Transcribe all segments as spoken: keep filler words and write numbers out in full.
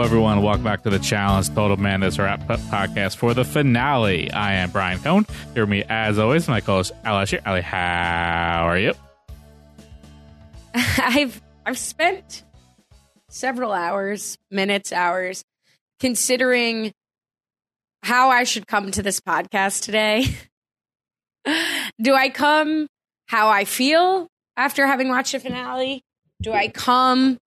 everyone. Welcome back to the Challenge Total Madness Rap Podcast for the finale. I am Brian Cohn. Here with me, as always, my co-host, Ali Ashir. Ali, how are you? I've I've spent several hours, minutes, hours, considering how I should come to this podcast today. Do I come how I feel after having watched the finale? Do I come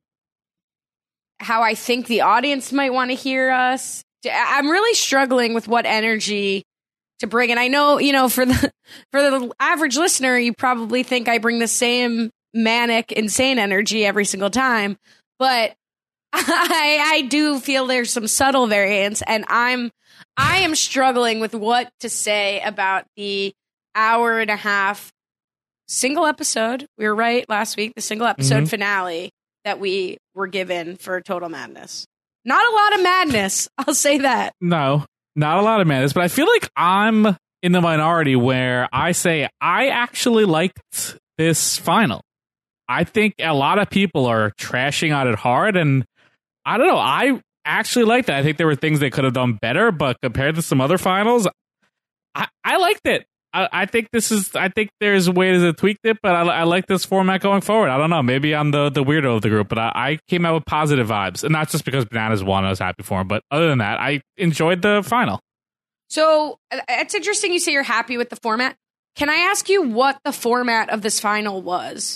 how I think the audience might want to hear us? I'm really struggling with what energy to bring. And I know, you know, for the for the average listener, you probably think I bring the same manic, insane energy every single time. But I I do feel there's some subtle variance, and I'm I am struggling with what to say about the hour and a half single episode. We were right last week, the single episode mm-hmm. finale that we were given for Total Madness. Not a lot of madness, I'll say that. No, not a lot of madness, but I feel like I'm in the minority where I say I actually liked this final. I think a lot of people are trashing on it hard, and I don't know, I actually liked it. I think there were things they could have done better, but compared to some other finals, I, I liked it. I, I think this is. I think there's ways to tweak it, but I, I like this format going forward. I don't know. Maybe I'm the, the weirdo of the group, but I, I came out with positive vibes, and not just because Bananas won. I was happy for him, but other than that, I enjoyed the final. So it's interesting you say you're happy with the format. Can I ask you what the format of this final was?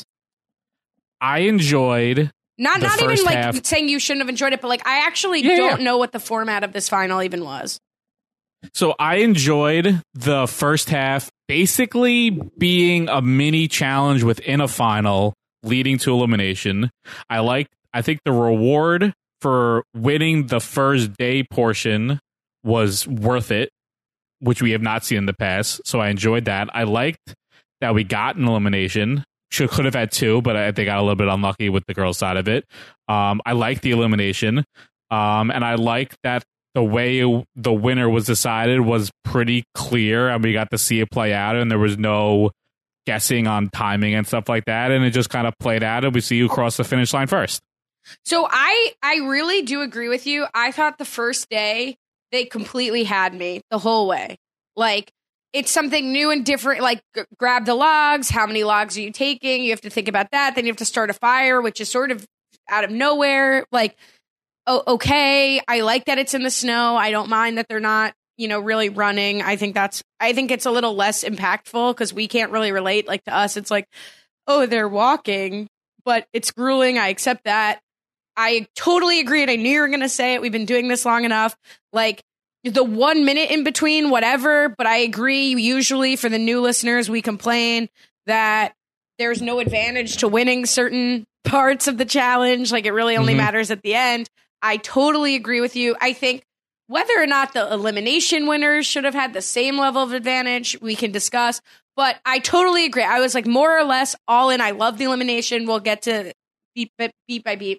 I enjoyed. Not the not even like half. saying you shouldn't have enjoyed it, but like I actually yeah, don't yeah. know what the format of this final even was. So I enjoyed the first half basically being a mini challenge within a final leading to elimination. I like I think the reward for winning the first day portion was worth it, which we have not seen in the past. So I enjoyed that. I liked that we got an elimination. Should could have had two, but I think I got a little bit unlucky with the girls' side of it. Um, I liked the elimination. Um, and I liked that the way the winner was decided was pretty clear, and we got to see it play out, and there was no guessing on timing and stuff like that, and it just kind of played out, and we see who crossed the finish line first. So I, I really do agree with you. I thought the first day, they completely had me the whole way. Like, it's something new and different, like g- grab the logs, how many logs are you taking? You have to think about that, then you have to start a fire, which is sort of out of nowhere, like, oh, okay, I like that it's in the snow. I don't mind that they're not, you know, really running. I think that's, I think it's a little less impactful because we can't really relate. Like to us, it's like, oh, they're walking, but it's grueling. I accept that. I totally agree. And I knew you were going to say it. We've been doing this long enough. Like the one minute in between, whatever. But I agree. Usually for the new listeners, we complain that there's no advantage to winning certain parts of the challenge. Like it really only mm-hmm. matters at the end. I totally agree with you. I think whether or not the elimination winners should have had the same level of advantage, we can discuss. But I totally agree. I was like more or less all in. I love the elimination. We'll get to beat, beat by beat.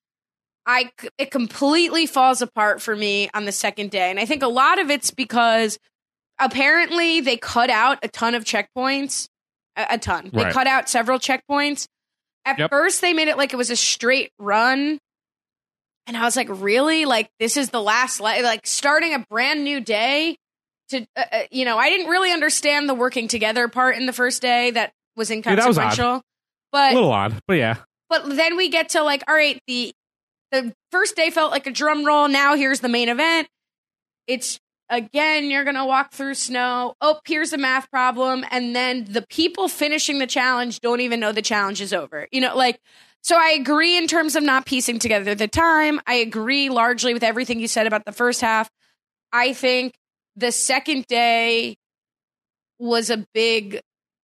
I, it completely falls apart for me on the second day. And I think a lot of it's because apparently they cut out a ton of checkpoints. A, a ton. They right. cut out several checkpoints. At yep. first, they made it like it was a straight run. And I was like, really? Like, this is the last, li- like, starting a brand new day to, uh, uh, you know, I didn't really understand the working together part in the first day. That was inconsequential. Yeah, that was odd. But, a little odd, but yeah. But then we get to, like, all right, the the first day felt like a drum roll. Now here's the main event. It's, again, you're going to walk through snow. Oh, here's a math problem. And then the people finishing the challenge don't even know the challenge is over. You know, like, so I agree in terms of not piecing together the time. I agree largely with everything you said about the first half. I think the second day was a big,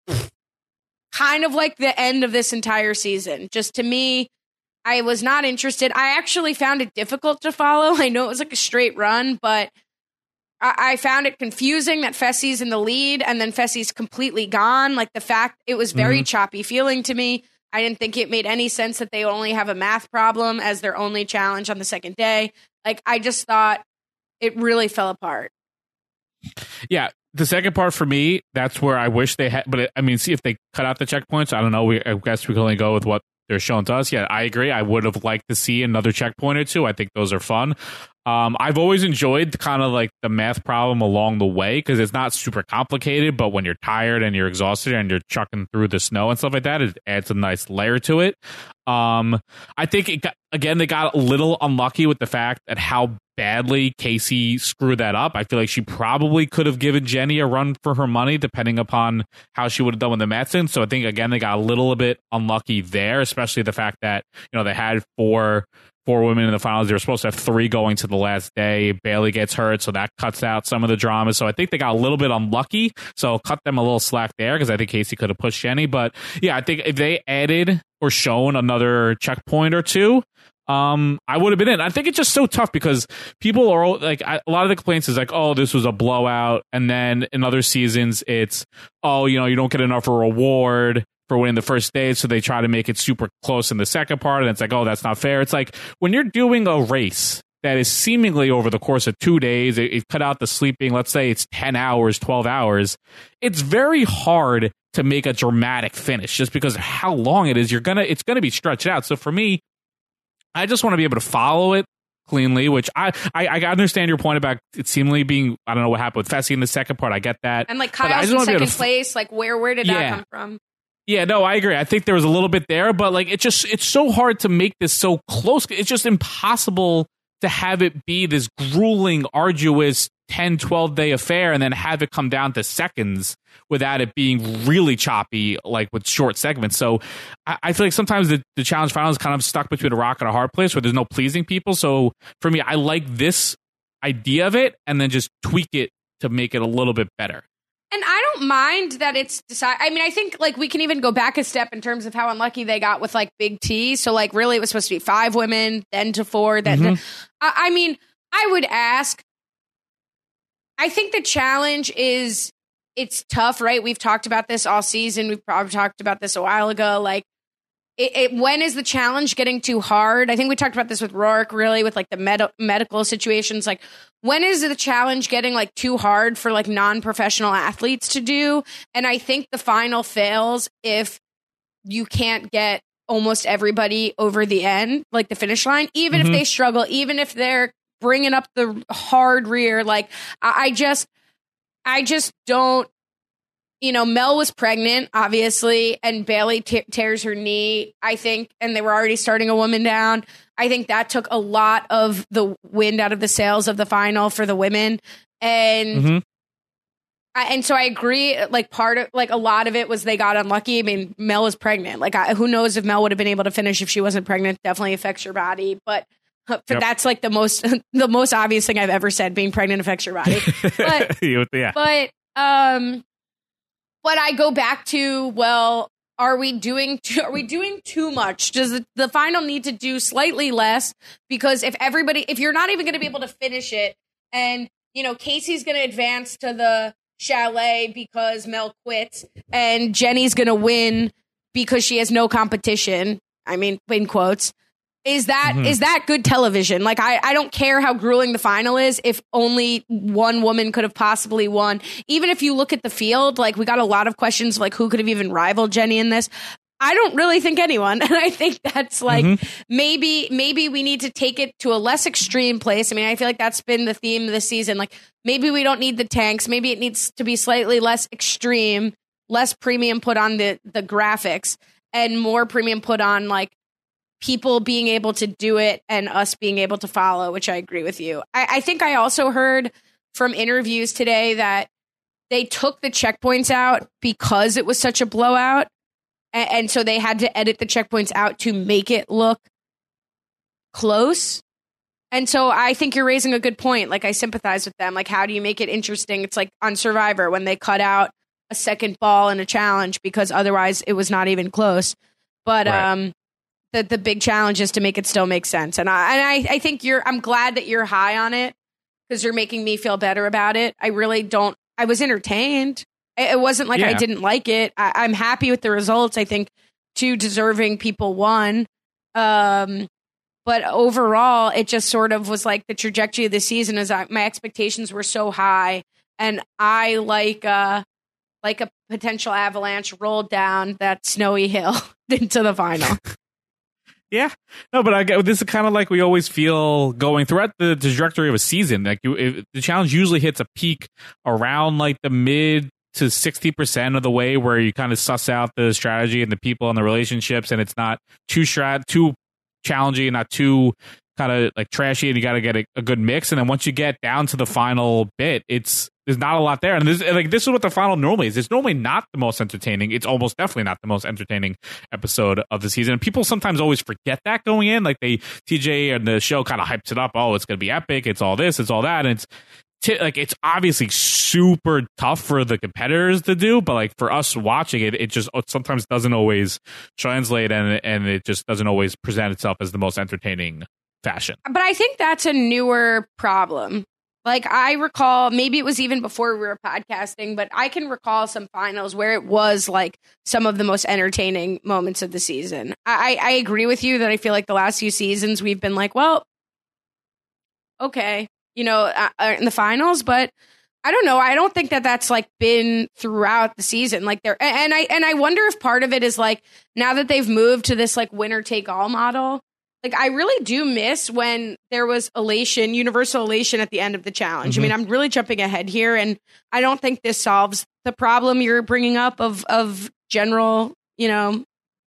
kind of like the end of this entire season. Just to me, I was not interested. I actually found it difficult to follow. I know it was like a straight run, but I, I found it confusing that Fessy's in the lead and then Fessy's completely gone. Like the fact it was very mm-hmm. choppy feeling to me. I didn't think it made any sense that they only have a math problem as their only challenge on the second day. Like, I just thought it really fell apart. Yeah, the second part for me, that's where I wish they had. But it, I mean, see if they cut out the checkpoints. I don't know. We, I guess we can only go with what they're shown to us. Yeah, I agree. I would have liked to see another checkpoint or two. I think those are fun. Um, I've always enjoyed kind of like the math problem along the way because it's not super complicated, but when you're tired and you're exhausted and you're chucking through the snow and stuff like that, it adds a nice layer to it. Um, I think, it got, again, they got a little unlucky with the fact that how badly Casey screwed that up. I feel like she probably could have given Jenny a run for her money, depending upon how she would have done with the math in. So I think, again, they got a little bit unlucky there, especially the fact that, you know, they had four... Four women in the finals. They were supposed to have three going to the last day. Bailey gets hurt, so that cuts out some of the drama. So I think they got a little bit unlucky. So cut them a little slack there because I think Casey could have pushed Jenny. But yeah, I think if they added or shown another checkpoint or two, um, I would have been in. I think it's just so tough because people are like, I, a lot of the complaints is like, oh, this was a blowout. And then in other seasons, it's, oh, you know, you don't get enough of a reward for winning the first stage, so they try to make it super close in the second part, and it's like, oh, that's not fair. It's like when you're doing a race that is seemingly over the course of two days, it, it cut out the sleeping, let's say it's ten hours, twelve hours, it's very hard to make a dramatic finish just because of how long it is. You're gonna, it's gonna be stretched out. So for me, I just want to be able to follow it cleanly, which I, I I understand your point about it seemingly being, I don't know what happened with Fessy in the second part. I get that. And like Kyle's in second place, like where where did yeah. that come from? Yeah, no, I agree. I think there was a little bit there, but like it just it's so hard to make this so close. It's just impossible to have it be this grueling, arduous ten, twelve day affair and then have it come down to seconds without it being really choppy, like with short segments. So I, I feel like sometimes the, the challenge final is kind of stuck between a rock and a hard place where there's no pleasing people. So for me, I like this idea of it and then just tweak it to make it a little bit better. And I don't mind that it's decided. I mean, I think like we can even go back a step in terms of how unlucky they got with like Big T. So like really it was supposed to be five women, then to four. Then mm-hmm. to, I, I mean, I would ask, I think the challenge is it's tough, right? We've talked about this all season. We've probably talked about this a while ago. Like it, it, when is the challenge getting too hard? I think we talked about this with Rourke, really, with like the med- medical situations. Like, when is the challenge getting like too hard for like non-professional athletes to do? And I think the final fails if you can't get almost everybody over the end, like the finish line, even mm-hmm. if they struggle, even if they're bringing up the hard rear. Like, I, I just, I just don't. You know, Mel was pregnant, obviously, and Bailey te- tears her knee, I think, and they were already starting a woman down. I think that took a lot of the wind out of the sails of the final for the women. And mm-hmm. I, and so I agree, like, part of, like, a lot of it was they got unlucky. I mean, Mel was pregnant. Like, I, who knows if Mel would have been able to finish if she wasn't pregnant. Definitely affects your body. But But yep. that's like the most the most obvious thing I've ever said. Being pregnant affects your body. But, yeah. but um, but I go back to, well, are we doing too, are we doing too much? Does the, the final need to do slightly less? Because if everybody, if you're not even going to be able to finish it, and you know Casey's going to advance to the chalet because Mel quits, and Jenny's going to win because she has no competition. I mean, in quotes. Is that mm-hmm. is that good television? Like, I, I don't care how grueling the final is if only one woman could have possibly won. Even if you look at the field, like, we got a lot of questions like who could have even rivaled Jenny in this. I don't really think anyone. And I think that's like mm-hmm. maybe maybe we need to take it to a less extreme place. I mean, I feel like that's been the theme of the season. Like, maybe we don't need the tanks. Maybe it needs to be slightly less extreme, less premium put on the, the graphics, and more premium put on like people being able to do it and us being able to follow, which I agree with you. I, I think I also heard from interviews today that they took the checkpoints out because it was such a blowout. And, and so they had to edit the checkpoints out to make it look close. And so I think you're raising a good point. Like, I sympathize with them. Like, how do you make it interesting? It's like on Survivor when they cut out a second ball in a challenge because otherwise it was not even close. But, right. um, The the big challenge is to make it still make sense. And I and I, I think you're I'm glad that you're high on it because you're making me feel better about it. I really don't I was entertained. It, it wasn't like yeah. I didn't like it. I, I'm happy with the results. I think two deserving people won. Um, but overall, it just sort of was like the trajectory of the season is I, my expectations were so high. And I like uh like a potential avalanche rolled down that snowy hill into the final. Yeah, no, but I get this is kind of like we always feel going throughout the trajectory of a season. Like you, it, the challenge usually hits a peak around like the mid to sixty percent of the way, where you kind of suss out the strategy and the people and the relationships, and it's not too strat too challenging, not too kind of like trashy, and you got to get a, a good mix. And then once you get down to the final bit, it's there's not a lot there. And this, like this is what the final normally is. It's normally not the most entertaining. It's almost definitely not the most entertaining episode of the season. And people sometimes always forget that going in. Like they T J and the show kind of hypes it up. Oh, it's going to be epic. It's all this. It's all that. And it's t- like it's obviously super tough for the competitors to do, but like for us watching it, it just it sometimes doesn't always translate, and and it just doesn't always present itself as the most entertaining fashion. But I think that's a newer problem. Like I recall, maybe it was even before we were podcasting, but I can recall some finals where it was like some of the most entertaining moments of the season. I, I agree with you that I feel like the last few seasons we've been like, well, okay, you know, uh, in the finals, but I don't know. I don't think that that's like been throughout the season. Like there, and I and I wonder if part of it is like now that they've moved to this like winner take all model. Like, I really do miss when there was elation, universal elation at the end of the challenge. Mm-hmm. I mean, I'm really jumping ahead here, and I don't think this solves the problem you're bringing up of of general, you know,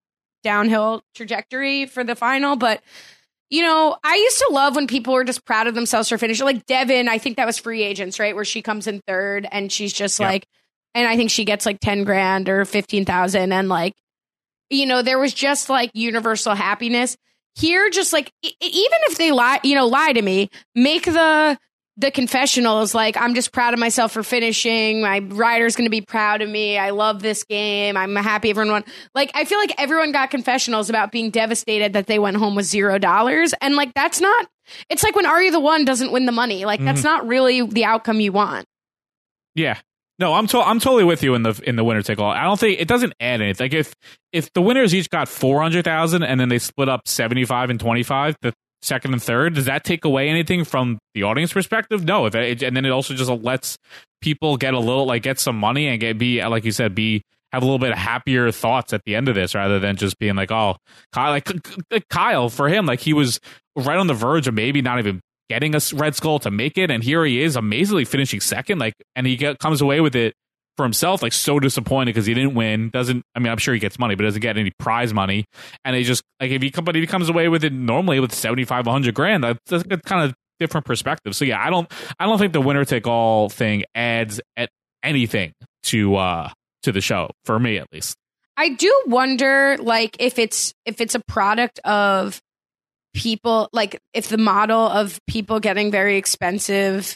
downhill trajectory for the final. But, you know, I used to love when people were just proud of themselves for finishing. Like Devin, I think that was Free Agents, right? Where she comes in third, and she's just yeah. like, and I think she gets like ten grand or fifteen thousand. And like, you know, there was just like universal happiness. Here, just like, even if they lie, you know, lie to me, make the the confessionals like, I'm just proud of myself for finishing. My rider's going to be proud of me. I love this game. I'm happy everyone won. Like, I feel like everyone got confessionals about being devastated that they went home with zero dollars. And like, that's not, it's like when Are You the One doesn't win the money. Like, mm-hmm. that's not really the outcome you want. Yeah. No, I'm to- I'm totally with you in the in the winner take all. I don't think it doesn't add anything. Like if if the winners each got four hundred thousand and then they split up seventy five and twenty five, the second and third, does that take away anything from the audience perspective? No. If it, and then it also just lets people get a little like get some money and get be like you said be have a little bit of happier thoughts at the end of this rather than just being like, oh, Kyle, like, like Kyle for him, like he was right on the verge of maybe not even getting a Red Skull to make it, and here he is amazingly finishing second, like, and he get, comes away with it for himself, like so disappointed because he didn't win. Doesn't I mean I'm sure he gets money, but doesn't get any prize money. And he just like if he but if he comes away with it normally with seventy-five, one hundred grand, that's a kind of different perspective. So yeah, I don't I don't think the winner take all thing adds at anything to uh to the show for me at least. I do wonder like if it's if it's a product of people, like if the model of people getting very expensive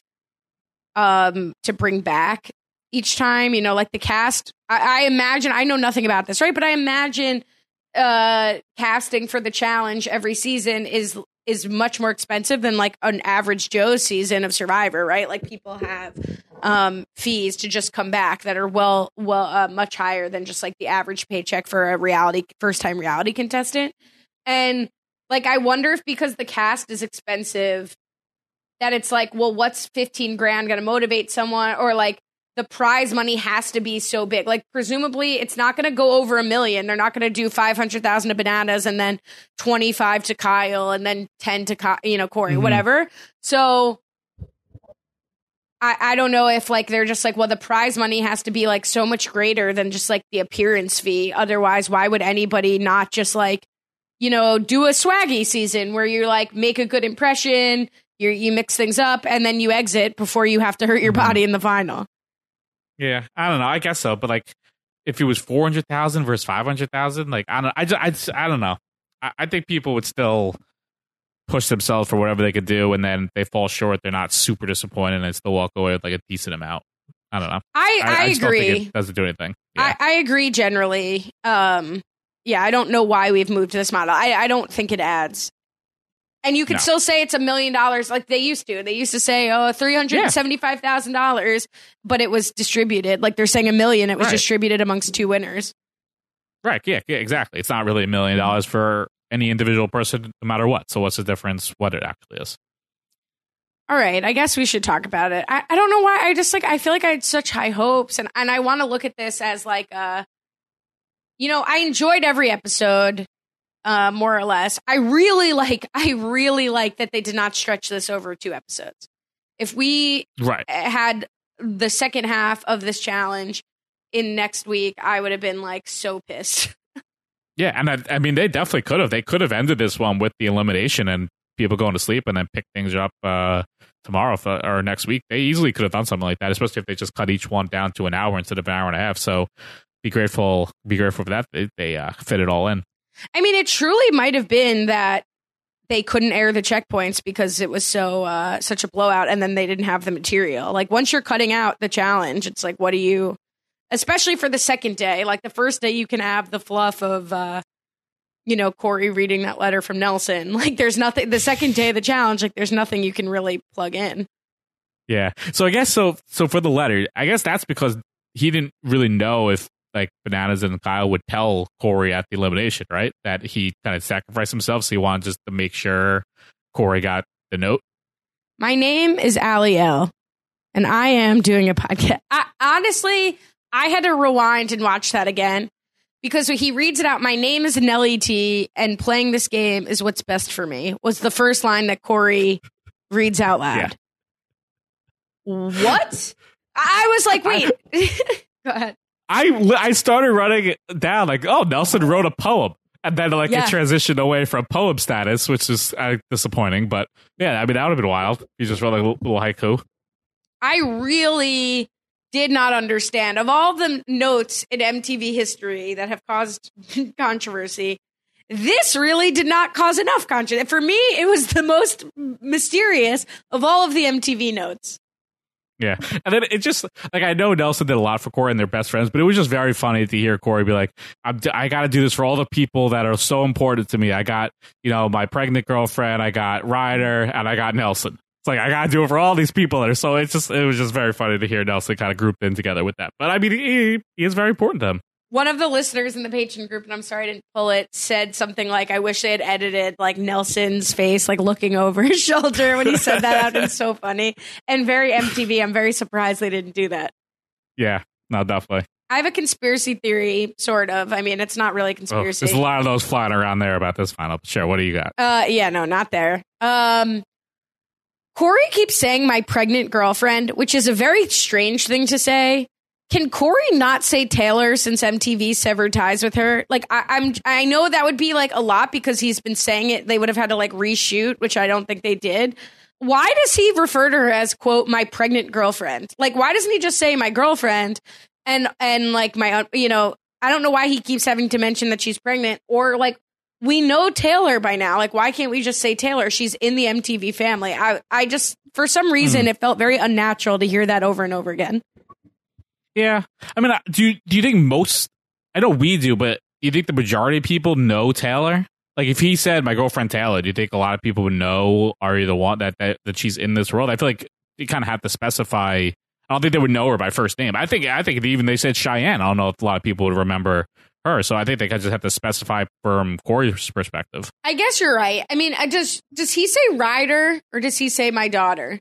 um to bring back each time, you know, like the cast, I, I imagine, I know nothing about this, right? But I imagine uh casting for the challenge every season is is much more expensive than like an average Joe season of Survivor, right? Like people have um fees to just come back that are well well uh, much higher than just like the average paycheck for a reality first time reality contestant. And like, I wonder if because the cast is expensive, that it's like, well, what's fifteen grand going to motivate someone? Or like the prize money has to be so big. Like, presumably it's not going to go over a million. They're not going to do five hundred thousand to Bananas and then twenty-five to Kyle and then ten to, you know, Corey, mm-hmm. whatever. So I, I don't know if like they're just like, well, the prize money has to be like so much greater than just like the appearance fee. Otherwise, why would anybody not just like, you know, do a swaggy season where you like make a good impression, you you mix things up, and then you exit before you have to hurt your body in the final. Yeah, I don't know. I guess so, but like, if it was four hundred thousand versus five hundred thousand, like I don't, I just, I, just, I don't know. I, I think people would still push themselves for whatever they could do, and then they fall short. They're not super disappointed, and they still walk away with like a decent amount. I don't know. I I, I, I agree. Think it doesn't do anything. Yeah. I, I agree generally. Um. Yeah, I don't know why we've moved to this model. I, I don't think it adds. And you could no. still say it's a million dollars like they used to. They used to say, oh, three hundred seventy-five thousand dollars, but it was distributed. Like they're saying a million. It was right. distributed amongst two winners. Right. Yeah, yeah, exactly. It's not really a million dollars for any individual person, no matter what. So what's the difference, what it actually is? All right. I guess we should talk about it. I, I don't know why. I just like, I feel like I had such high hopes. And, and I want to look at this as like a, you know, I enjoyed every episode. uh, more or less. I really like, I really like that they did not stretch this over two episodes. If we right. had the second half of this challenge in next week, I would have been like so pissed. Yeah, and I, I mean, they definitely could have. They could have ended this one with the elimination and people going to sleep and then pick things up uh, tomorrow for, or next week. They easily could have done something like that, especially if they just cut each one down to an hour instead of an hour and a half. So be grateful, be grateful for that. They, they uh, fit it all in. I mean, it truly might have been that they couldn't air the checkpoints because it was so uh, such a blowout, and then they didn't have the material. Like, once you're cutting out the challenge, it's like, what do you... Especially for the second day. Like, the first day, you can have the fluff of, uh, you know, Corey reading that letter from Nelson. Like, there's nothing... The second day of the challenge, like, there's nothing you can really plug in. Yeah. So I guess, so so for the letter, I guess that's because he didn't really know if, like, Bananas and Kyle would tell Corey at the elimination, right? That he kind of sacrificed himself, so he wanted just to make sure Corey got the note. My name is Allie L, and I am doing a podcast. I, honestly... I had to rewind and watch that again because when he reads it out, my name is Nellie T, and playing this game is what's best for me, was the first line that Corey reads out loud. Yeah. What? I was like, wait. Go ahead. I, I started running it down like, oh, Nelson wrote a poem. And then like yeah. it transitioned away from poem status, which is uh, disappointing. But yeah, I mean, that would have been wild. He just wrote like a little, little haiku. I really... did not understand. Of all the notes in M T V history that have caused controversy, this really did not cause enough controversy. For me, it was the most mysterious of all of the M T V notes. Yeah. And then it just, like, I know Nelson did a lot for Corey and they're best friends, but it was just very funny to hear Corey be like, I'm, I got to do this for all the people that are so important to me. I got, you know, my pregnant girlfriend, I got Ryder, and I got Nelson. It's like, I gotta do it for all these people that are so. It's just, it was just very funny to hear Nelson kind of grouped in together with that. But I mean, he, he is very important to him. One of the listeners in the Patreon group, and I'm sorry I didn't pull it, said something like, I wish they had edited like Nelson's face, like looking over his shoulder when he said that out. It's so funny and very M T V. I'm very surprised they didn't do that. Yeah, no, definitely. I have a conspiracy theory, sort of. I mean, it's not really a conspiracy. Oh, there's a lot of those flying around there about this final. Sure, what do you got? Uh, yeah, no, not there. Um, Corey keeps saying my pregnant girlfriend, which is a very strange thing to say. Can Corey not say Taylor since M T V severed ties with her? Like, I, I'm, I know that would be like a lot because he's been saying it. They would have had to like reshoot, which I don't think they did. Why does he refer to her as, quote, my pregnant girlfriend? Like, why doesn't he just say my girlfriend? And, and like my, you know, I don't know why he keeps having to mention that she's pregnant, or like, we know Taylor by now. Like, why can't we just say Taylor? She's in the M T V family. I, I just, for some reason, mm-hmm. it felt very unnatural to hear that over and over again. Yeah. I mean, do you, do you think most, I know we do, but do you think the majority of people know Taylor? Like, if he said my girlfriend Taylor, do you think a lot of people would know, are you the one that, that, that she's in this world? I feel like you kind of have to specify. I don't think they would know her by first name. I think, I think if even they said Cheyenne, I don't know if a lot of people would remember her. So I think they just have to specify from Corey's perspective. I guess you're right. I mean, I just, does he say Ryder or does he say my daughter?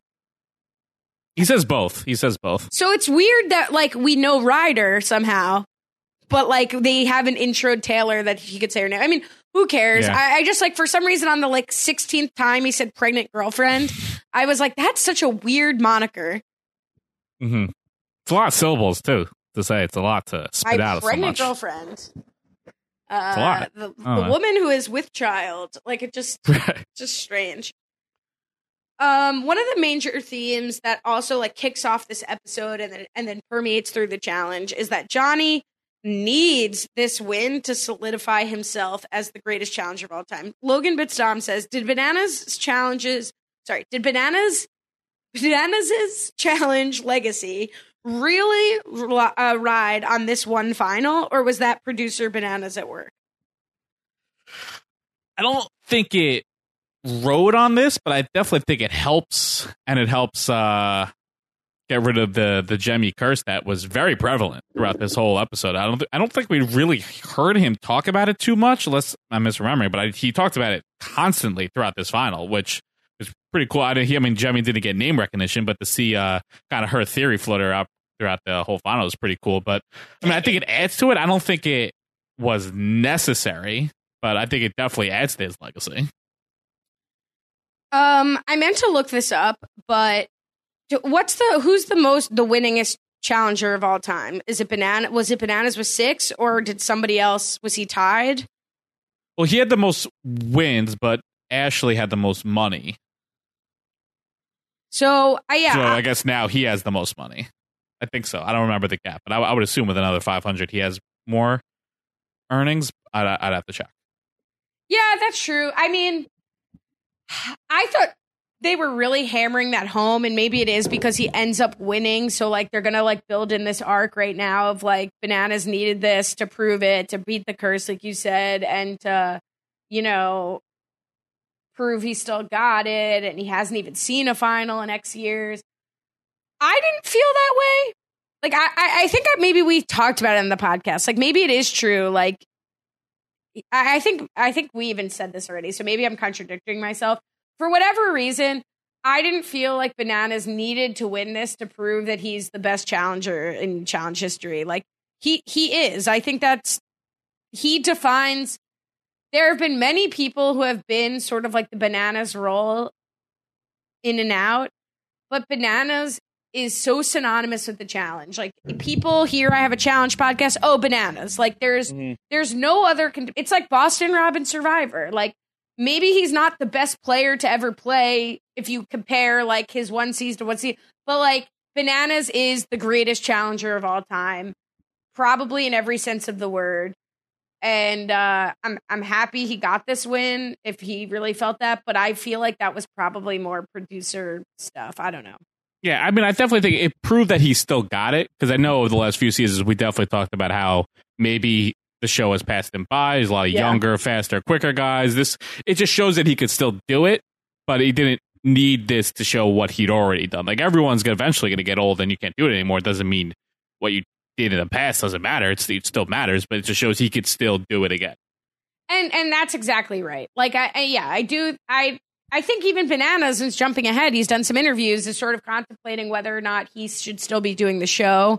He says both. He says both. So it's weird that like we know Ryder somehow, but like they haven't introed Taylor that he could say her name. I mean, who cares? Yeah. I, I just like, for some reason on the like sixteenth time he said pregnant girlfriend, I was like, that's such a weird moniker. Mm-hmm. It's a lot of syllables too. To say it's a lot to spit My out. Pregnant so much. girlfriend. Uh, it's a lot. The, the woman who is with child. Like, it just, just strange. Um, one of the major themes that also like kicks off this episode and then and then permeates through the challenge is that Johnny needs this win to solidify himself as the greatest challenger of all time. Logan Bitsdom says, "Did Bananas challenges? Sorry, did Bananas Bananas' challenge legacy really uh, ride on this one final, or was that producer Bananas at work?" I don't think it rode on this, but I definitely think it helps, and it helps uh, get rid of the the Jemmye curse that was very prevalent throughout this whole episode. I don't th- I don't think we really heard him talk about it too much, unless I'm misremembering, but I, he talked about it constantly throughout this final, which is pretty cool. I, didn't, I mean, Jemmye didn't get name recognition, but to see uh, kind of her theory flutter out throughout the whole final is pretty cool. But I mean, I think it adds to it. I don't think it was necessary, but I think it definitely adds to his legacy. Um, I meant to look this up, but what's the who's the most the winningest challenger of all time? Is it Banana? Was it Bananas with six, or did somebody else? Was he tied? Well, he had the most wins, but Ashley had the most money. So, uh, yeah. So I guess now he has the most money. I think so. I don't remember the cap, but I, I would assume with another five hundred, he has more earnings. I'd, I'd have to check. Yeah, that's true. I mean, I thought they were really hammering that home, and maybe it is because he ends up winning. So, like, they're going to, like, build in this arc right now of, like, Bananas needed this to prove it, to beat the curse, like you said, and to, you know, prove he still got it, and he hasn't even seen a final in X years. I didn't feel that way. Like, I, I, I think maybe we talked about it in the podcast. Like, maybe it is true. Like, I, I think, I think we even said this already. So maybe I'm contradicting myself. For whatever reason, I didn't feel like Bananas needed to win this to prove that he's the best challenger in challenge history. Like, he, he is. I think that's, he defines, there have been many people who have been sort of like the Bananas role in and out, but Bananas is so synonymous with the challenge. Like, people hear I have a challenge podcast, oh, Bananas. Like, there's mm-hmm. there's no other, con- it's like Boston Rob and Survivor. Like, maybe he's not the best player to ever play if you compare, like, his one season to one season, but, like, Bananas is the greatest challenger of all time, probably in every sense of the word. And uh, I'm I'm happy he got this win if he really felt that, but I feel like that was probably more producer stuff. I don't know. Yeah, I mean, I definitely think it proved that he still got it, because I know over the last few seasons we definitely talked about how maybe the show has passed him by. There's a lot of yeah. younger, faster, quicker guys. This it just shows that he could still do it, but he didn't need this to show what he'd already done. Like, everyone's gonna eventually going to get old and you can't do it anymore. It doesn't mean what you did in the past doesn't matter. It's, it still matters, but it just shows he could still do it again. And and that's exactly right. Like, I, I yeah, I do. I I think even Bananas is jumping ahead. He's done some interviews, is sort of contemplating whether or not he should still be doing the show.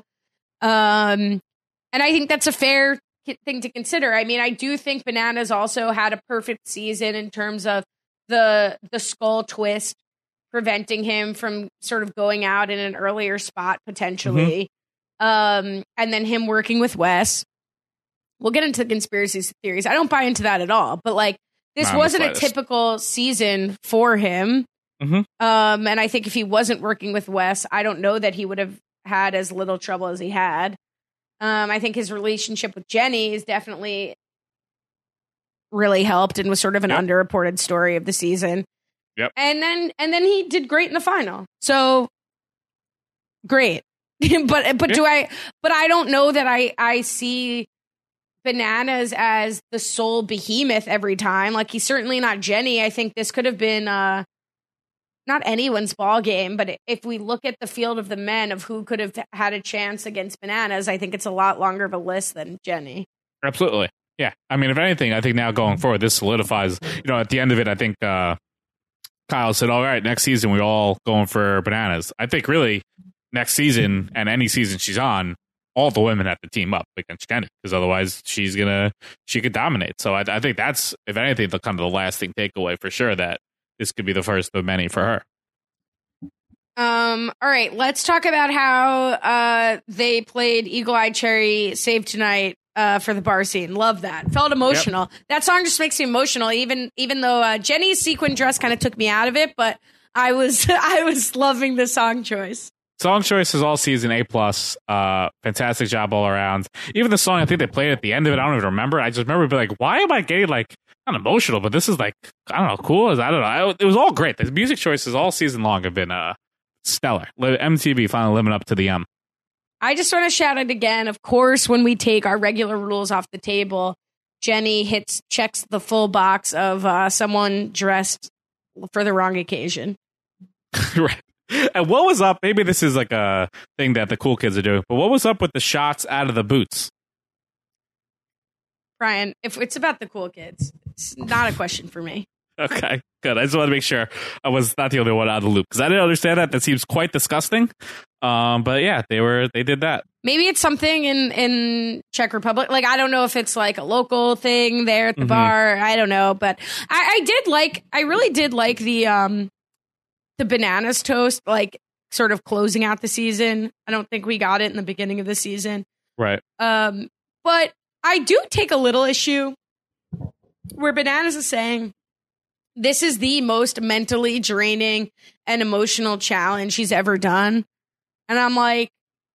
Um, and I think that's a fair thing to consider. I mean, I do think Bananas also had a perfect season in terms of the the skull twist preventing him from sort of going out in an earlier spot potentially. Mm-hmm. Um, and then him working with Wes. We'll get into conspiracy theories. I don't buy into that at all, but like, this Not wasn't a typical season for him. Mm-hmm. Um, and I think if he wasn't working with Wes, I don't know that he would have had as little trouble as he had. Um, I think his relationship with Jenny is definitely really helped and was sort of an yep. underreported story of the season. Yep. And then and then he did great in the final. So great. but but yep. do I but I don't know that I I see Bananas as the sole behemoth every time. Like, he's certainly not Jenny. I think this could have been uh, not anyone's ball game, but if we look at the field of the men of who could have had a chance against Bananas, I think it's a lot longer of a list than Jenny. Absolutely. Yeah. I mean, if anything, I think now going forward, this solidifies, you know, at the end of it, I think uh, Kyle said, all right, next season, we're all going for Bananas. I think really next season and any season she's on, all the women have to team up against Jenny, because otherwise she's gonna she could dominate. So I, I think that's, if anything, the kind of the lasting takeaway for sure, that this could be the first of many for her. Um. All right, let's talk about how uh they played Eagle Eye Cherry Save Tonight uh for the bar scene. Love that. Felt emotional. Yep. That song just makes me emotional. Even even though uh, Jenny's sequin dress kind of took me out of it, but I was I was loving the song choice. Song choice is all season, A plus. Uh, fantastic job all around. Even the song I think they played at the end of it, I don't even remember. I just remember being like, why am I getting like not emotional? But this is like, I don't know, cool. I don't know. I, it was all great. The music choices all season long have been uh stellar. M T V finally living up to the M. I just want to shout it again. Of course, when we take our regular rules off the table, Jenny hits checks the full box of uh, someone dressed for the wrong occasion. Right. And what was up? Maybe this is like a thing that the cool kids are doing, but what was up with the shots out of the boots? Brian, if it's about the cool kids, it's not a question for me. Okay, good. I just want to make sure I was not the only one out of the loop because I didn't understand that. That seems quite disgusting. Um, but yeah, they were they did that. Maybe it's something in, in Czech Republic. Like, I don't know if it's like a local thing there at the mm-hmm. bar. I don't know. But I, I did like, I really did like the, um, the bananas toast, like sort of closing out the season. I don't think we got it in the beginning of the season. Right. Um, but I do take a little issue where Bananas is saying this is the most mentally draining and emotional challenge he's ever done. And I'm like,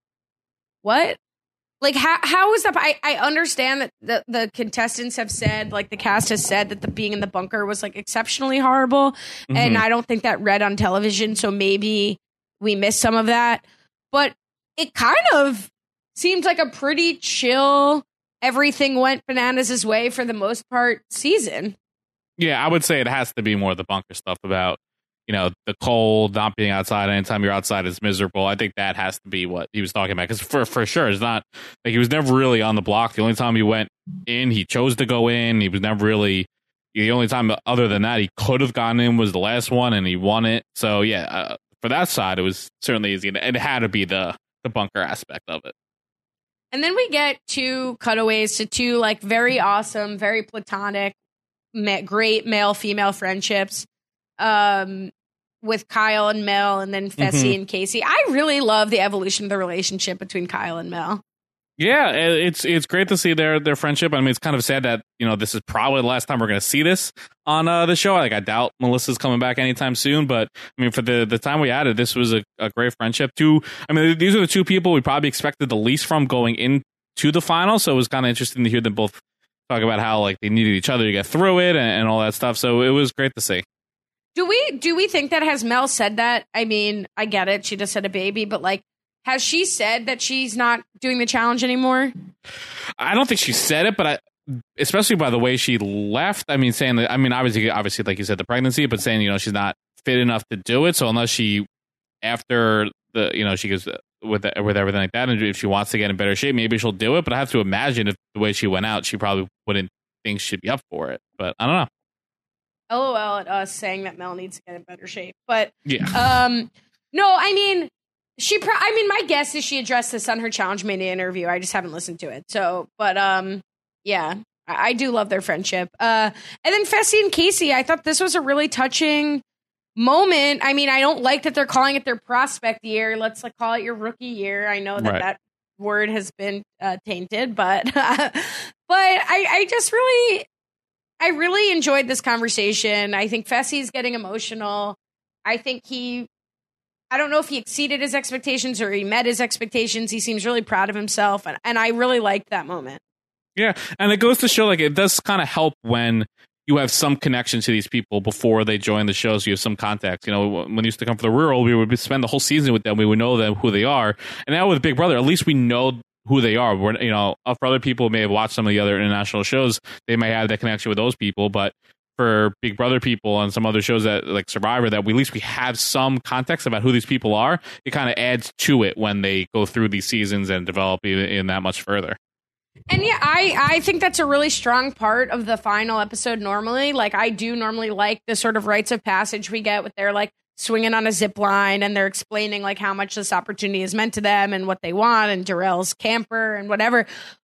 what? Like, how how is that? I, I understand that the, the contestants have said, like, the cast has said that the being in the bunker was, like, exceptionally horrible. Mm-hmm. And I don't think that read on television. So maybe we missed some of that. But it kind of seems like a pretty chill, everything went bananas' way for the most part season. Yeah, I would say it has to be more the bunker stuff about, you know, the cold, not being outside. Anytime you're outside is miserable. I think that has to be what he was talking about. Because for, for sure, it's not like he was never really on the block. The only time he went in, he chose to go in. He was never really, the only time other than that he could have gone in was the last one and he won it. So yeah, uh, for that side, it was certainly easy. It had to be the, the bunker aspect of it. And then we get two cutaways to two like very awesome, very platonic, great male-female friendships. Um, with Kyle and Mel, and then Fessy mm-hmm. and Casey. I really love the evolution of the relationship between Kyle and Mel. Yeah, it's it's great to see their their friendship. I mean, it's kind of sad that, you know, this is probably the last time we're going to see this on uh, the show. Like, I doubt Melissa's coming back anytime soon. But I mean, for the the time we had it, this was a, a great friendship. Two, I mean, these are the two people we probably expected the least from going into the final. So it was kind of interesting to hear them both talk about how like they needed each other to get through it and, and all that stuff. So it was great to see. Do we do we think that, has Mel said that? I mean, I get it. She just had a baby, but like, has she said that she's not doing the challenge anymore? I don't think she said it, but I, especially by the way she left. I mean, saying that, I mean, obviously, obviously, like you said, the pregnancy, but saying, you know, she's not fit enough to do it. So unless she, after the, you know, she goes with the, with everything like that, and if she wants to get in better shape, maybe she'll do it. But I have to imagine if the way she went out, she probably wouldn't think she'd be up for it. But I don't know. LOL at us saying that Mel needs to get in better shape. But yeah, um, no, I mean, she, pro- I mean, my guess is she addressed this on her Challenge Mania interview. I just haven't listened to it. So, but um, yeah, I, I do love their friendship. Uh, and then Fessy and Casey, I thought this was a really touching moment. I mean, I don't like that they're calling it their prospect year. Let's like call it your rookie year. I know that right. that word has been uh, tainted, but uh, but I, I just really. I really enjoyed this conversation. I think Fessy's getting emotional. I think he, I don't know if he exceeded his expectations or he met his expectations. He seems really proud of himself. And, and I really liked that moment. Yeah. And it goes to show, like, it does kind of help when you have some connection to these people before they join the show. So you have some contact. You know, when we used to come for the rural, we would spend the whole season with them. We would know them, who they are. And now with Big Brother, at least we know who they are. We're, you know, for other people who may have watched some of the other international shows, they may have that connection with those people. But for Big Brother people and some other shows that like Survivor, that we, at least we have some context about who these people are, it kind of adds to it when they go through these seasons and develop in, in that much further. And yeah, I, I think that's a really strong part of the final episode normally. Like, I do normally like the sort of rites of passage we get with their like swinging on a zip line and they're explaining like how much this opportunity is meant to them and what they want, and Darrell's camper and whatever.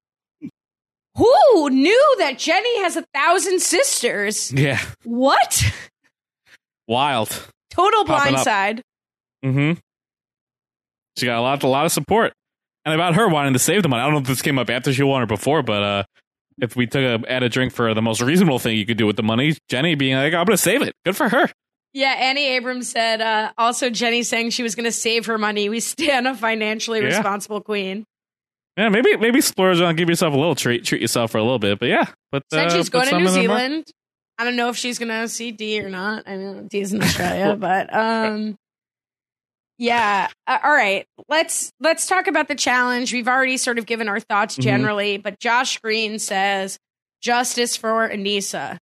Who knew that Jenny has a thousand sisters? Yeah. What? Wild. Total blindside. Mm-hmm. She got a lot, a lot of support. And about her wanting to save the money. I don't know if this came up after she won or before, but uh, if we took a add a drink for the most reasonable thing you could do with the money, Jenny being like, I'm going to save it. Good for her. Yeah, Annie Abrams said, uh, also Jenny saying she was going to save her money. We stand a financially yeah. responsible queen. Yeah, maybe maybe splurge on, give yourself a little treat, treat yourself for a little bit. But yeah. But, said uh, she's going to New Zealand. I don't know if she's going to see Dee or not. I mean, Dee's in Australia, but um, yeah. Uh, all right, let's let's talk about the challenge. We've already sort of given our thoughts generally, mm-hmm. but Josh Green says, justice for Aneesa.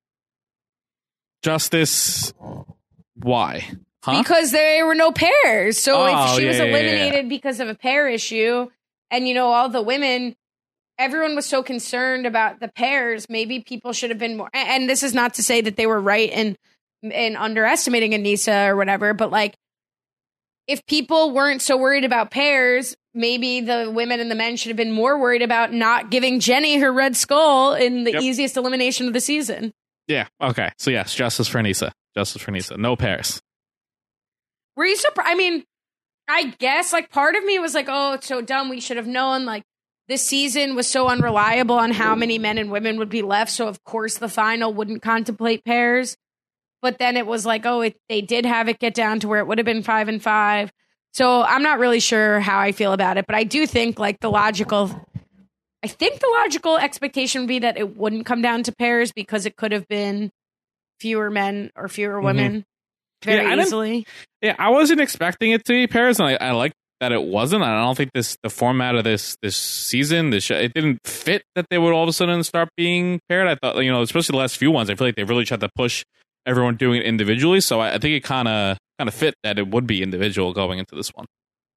Justice, why? Huh? Because there were no pairs. So oh, if she yeah, was yeah, eliminated yeah. because of a pair issue, and, you know, all the women everyone was so concerned about the pairs. Maybe people should have been more. And this is not to say that they were right in in underestimating Aneesa or whatever, but like, if people weren't so worried about pairs, maybe the women and the men should have been more worried about not giving Jenny her red skull in the yep. easiest elimination of the season. Yeah. Okay. So yes, justice for Aneesa. Justice for Aneesa. No pairs. Were you surprised? I mean, I guess like part of me was like, oh, it's so dumb. We should have known. Like this season was so unreliable on how many men and women would be left. So of course the final wouldn't contemplate pairs. But then it was like, oh, it, they did have it get down to where it would have been five and five. So I'm not really sure how I feel about it. But I do think like the logical, I think the logical expectation would be that it wouldn't come down to pairs because it could have been fewer men or fewer women mm-hmm. very yeah, easily. Yeah, I wasn't expecting it to be pairs. And I, I like that it wasn't. I don't think this the format of this this season, this show, it didn't fit that they would all of a sudden start being paired. I thought, you know, especially the last few ones, I feel like they really tried to push everyone doing it individually, so I, I think it kind of kind of fit that it would be individual going into this one.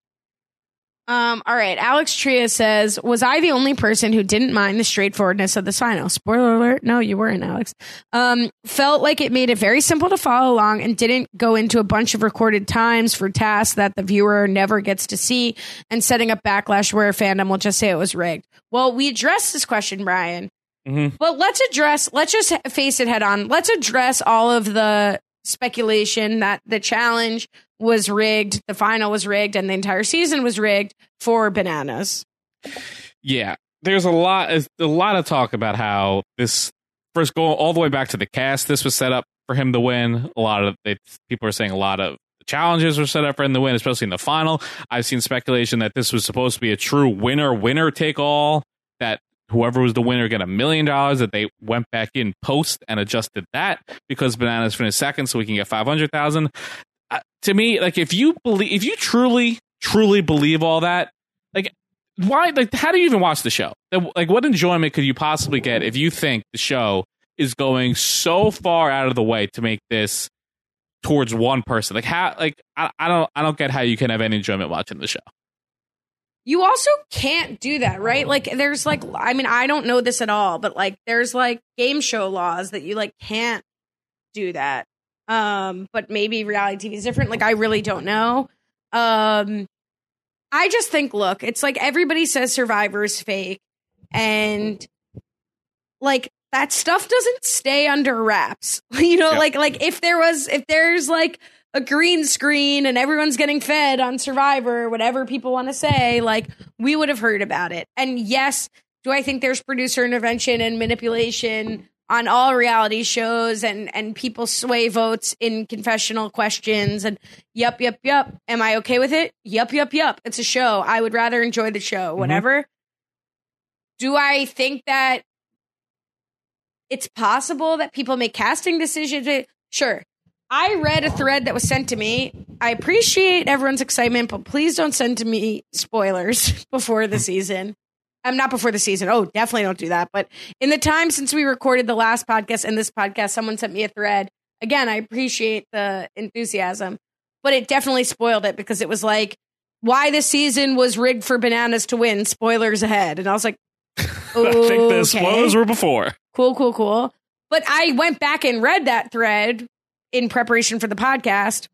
Um, all right, Alex Tria says, was I the only person who didn't mind the straightforwardness of the final? Spoiler alert, no, you weren't, Alex. Um, felt like it made it very simple to follow along and didn't go into a bunch of recorded times for tasks that the viewer never gets to see and setting up backlash where fandom will just say it was rigged. Well, we addressed this question, Brian. Mm-hmm. But let's address, let's just face it head on. Let's address all of the speculation that the challenge was rigged, the final was rigged, and the entire season was rigged for Bananas. Yeah, there's a lot, a lot of talk about how this, first going all the way back to the cast, this was set up for him to win. A lot of they, people are saying a lot of challenges were set up for him to win, especially in the final. I've seen speculation that this was supposed to be a true winner, winner take all, that whoever was the winner got a million dollars, that they went back in post and adjusted that because Bananas finished second, so we can get five hundred thousand. Uh, to me, like if you believe, if you truly, truly believe all that, like why, like how do you even watch the show? Like what enjoyment could you possibly get if you think the show is going so far out of the way to make this towards one person? Like how, like I, I don't, I don't get how you can have any enjoyment watching the show. You also can't do that, right? Like there's like, I mean, I don't know this at all, but like there's like game show laws that you like can't do that. Um, but maybe reality T V is different. Like I really don't know. Um, I just think, look, it's like everybody says Survivor's fake and like that stuff doesn't stay under wraps. You know, yeah. like, like if there was, if there's like a green screen and everyone's getting fed on Survivor, whatever people want to say, like we would have heard about it. And yes, do I think there's producer intervention and manipulation on all reality shows and, and people sway votes in confessional questions and yep, yep, yep. Am I okay with it? Yep, yep, yep. It's a show. I would rather enjoy the show, whatever. Mm-hmm. Do I think that it's possible that people make casting decisions? Sure. I read a thread that was sent to me. I appreciate everyone's excitement, but please don't send to me spoilers before the season. I'm not before the season. Oh, definitely don't do that. But in the time since we recorded the last podcast and this podcast, someone sent me a thread. Again, I appreciate the enthusiasm, but it definitely spoiled it because it was like, why this season was rigged for Bananas to win. Spoilers ahead. And I was like, okay. I think the spoilers were before. Cool, cool, cool. But I went back and read that thread in preparation for the podcast.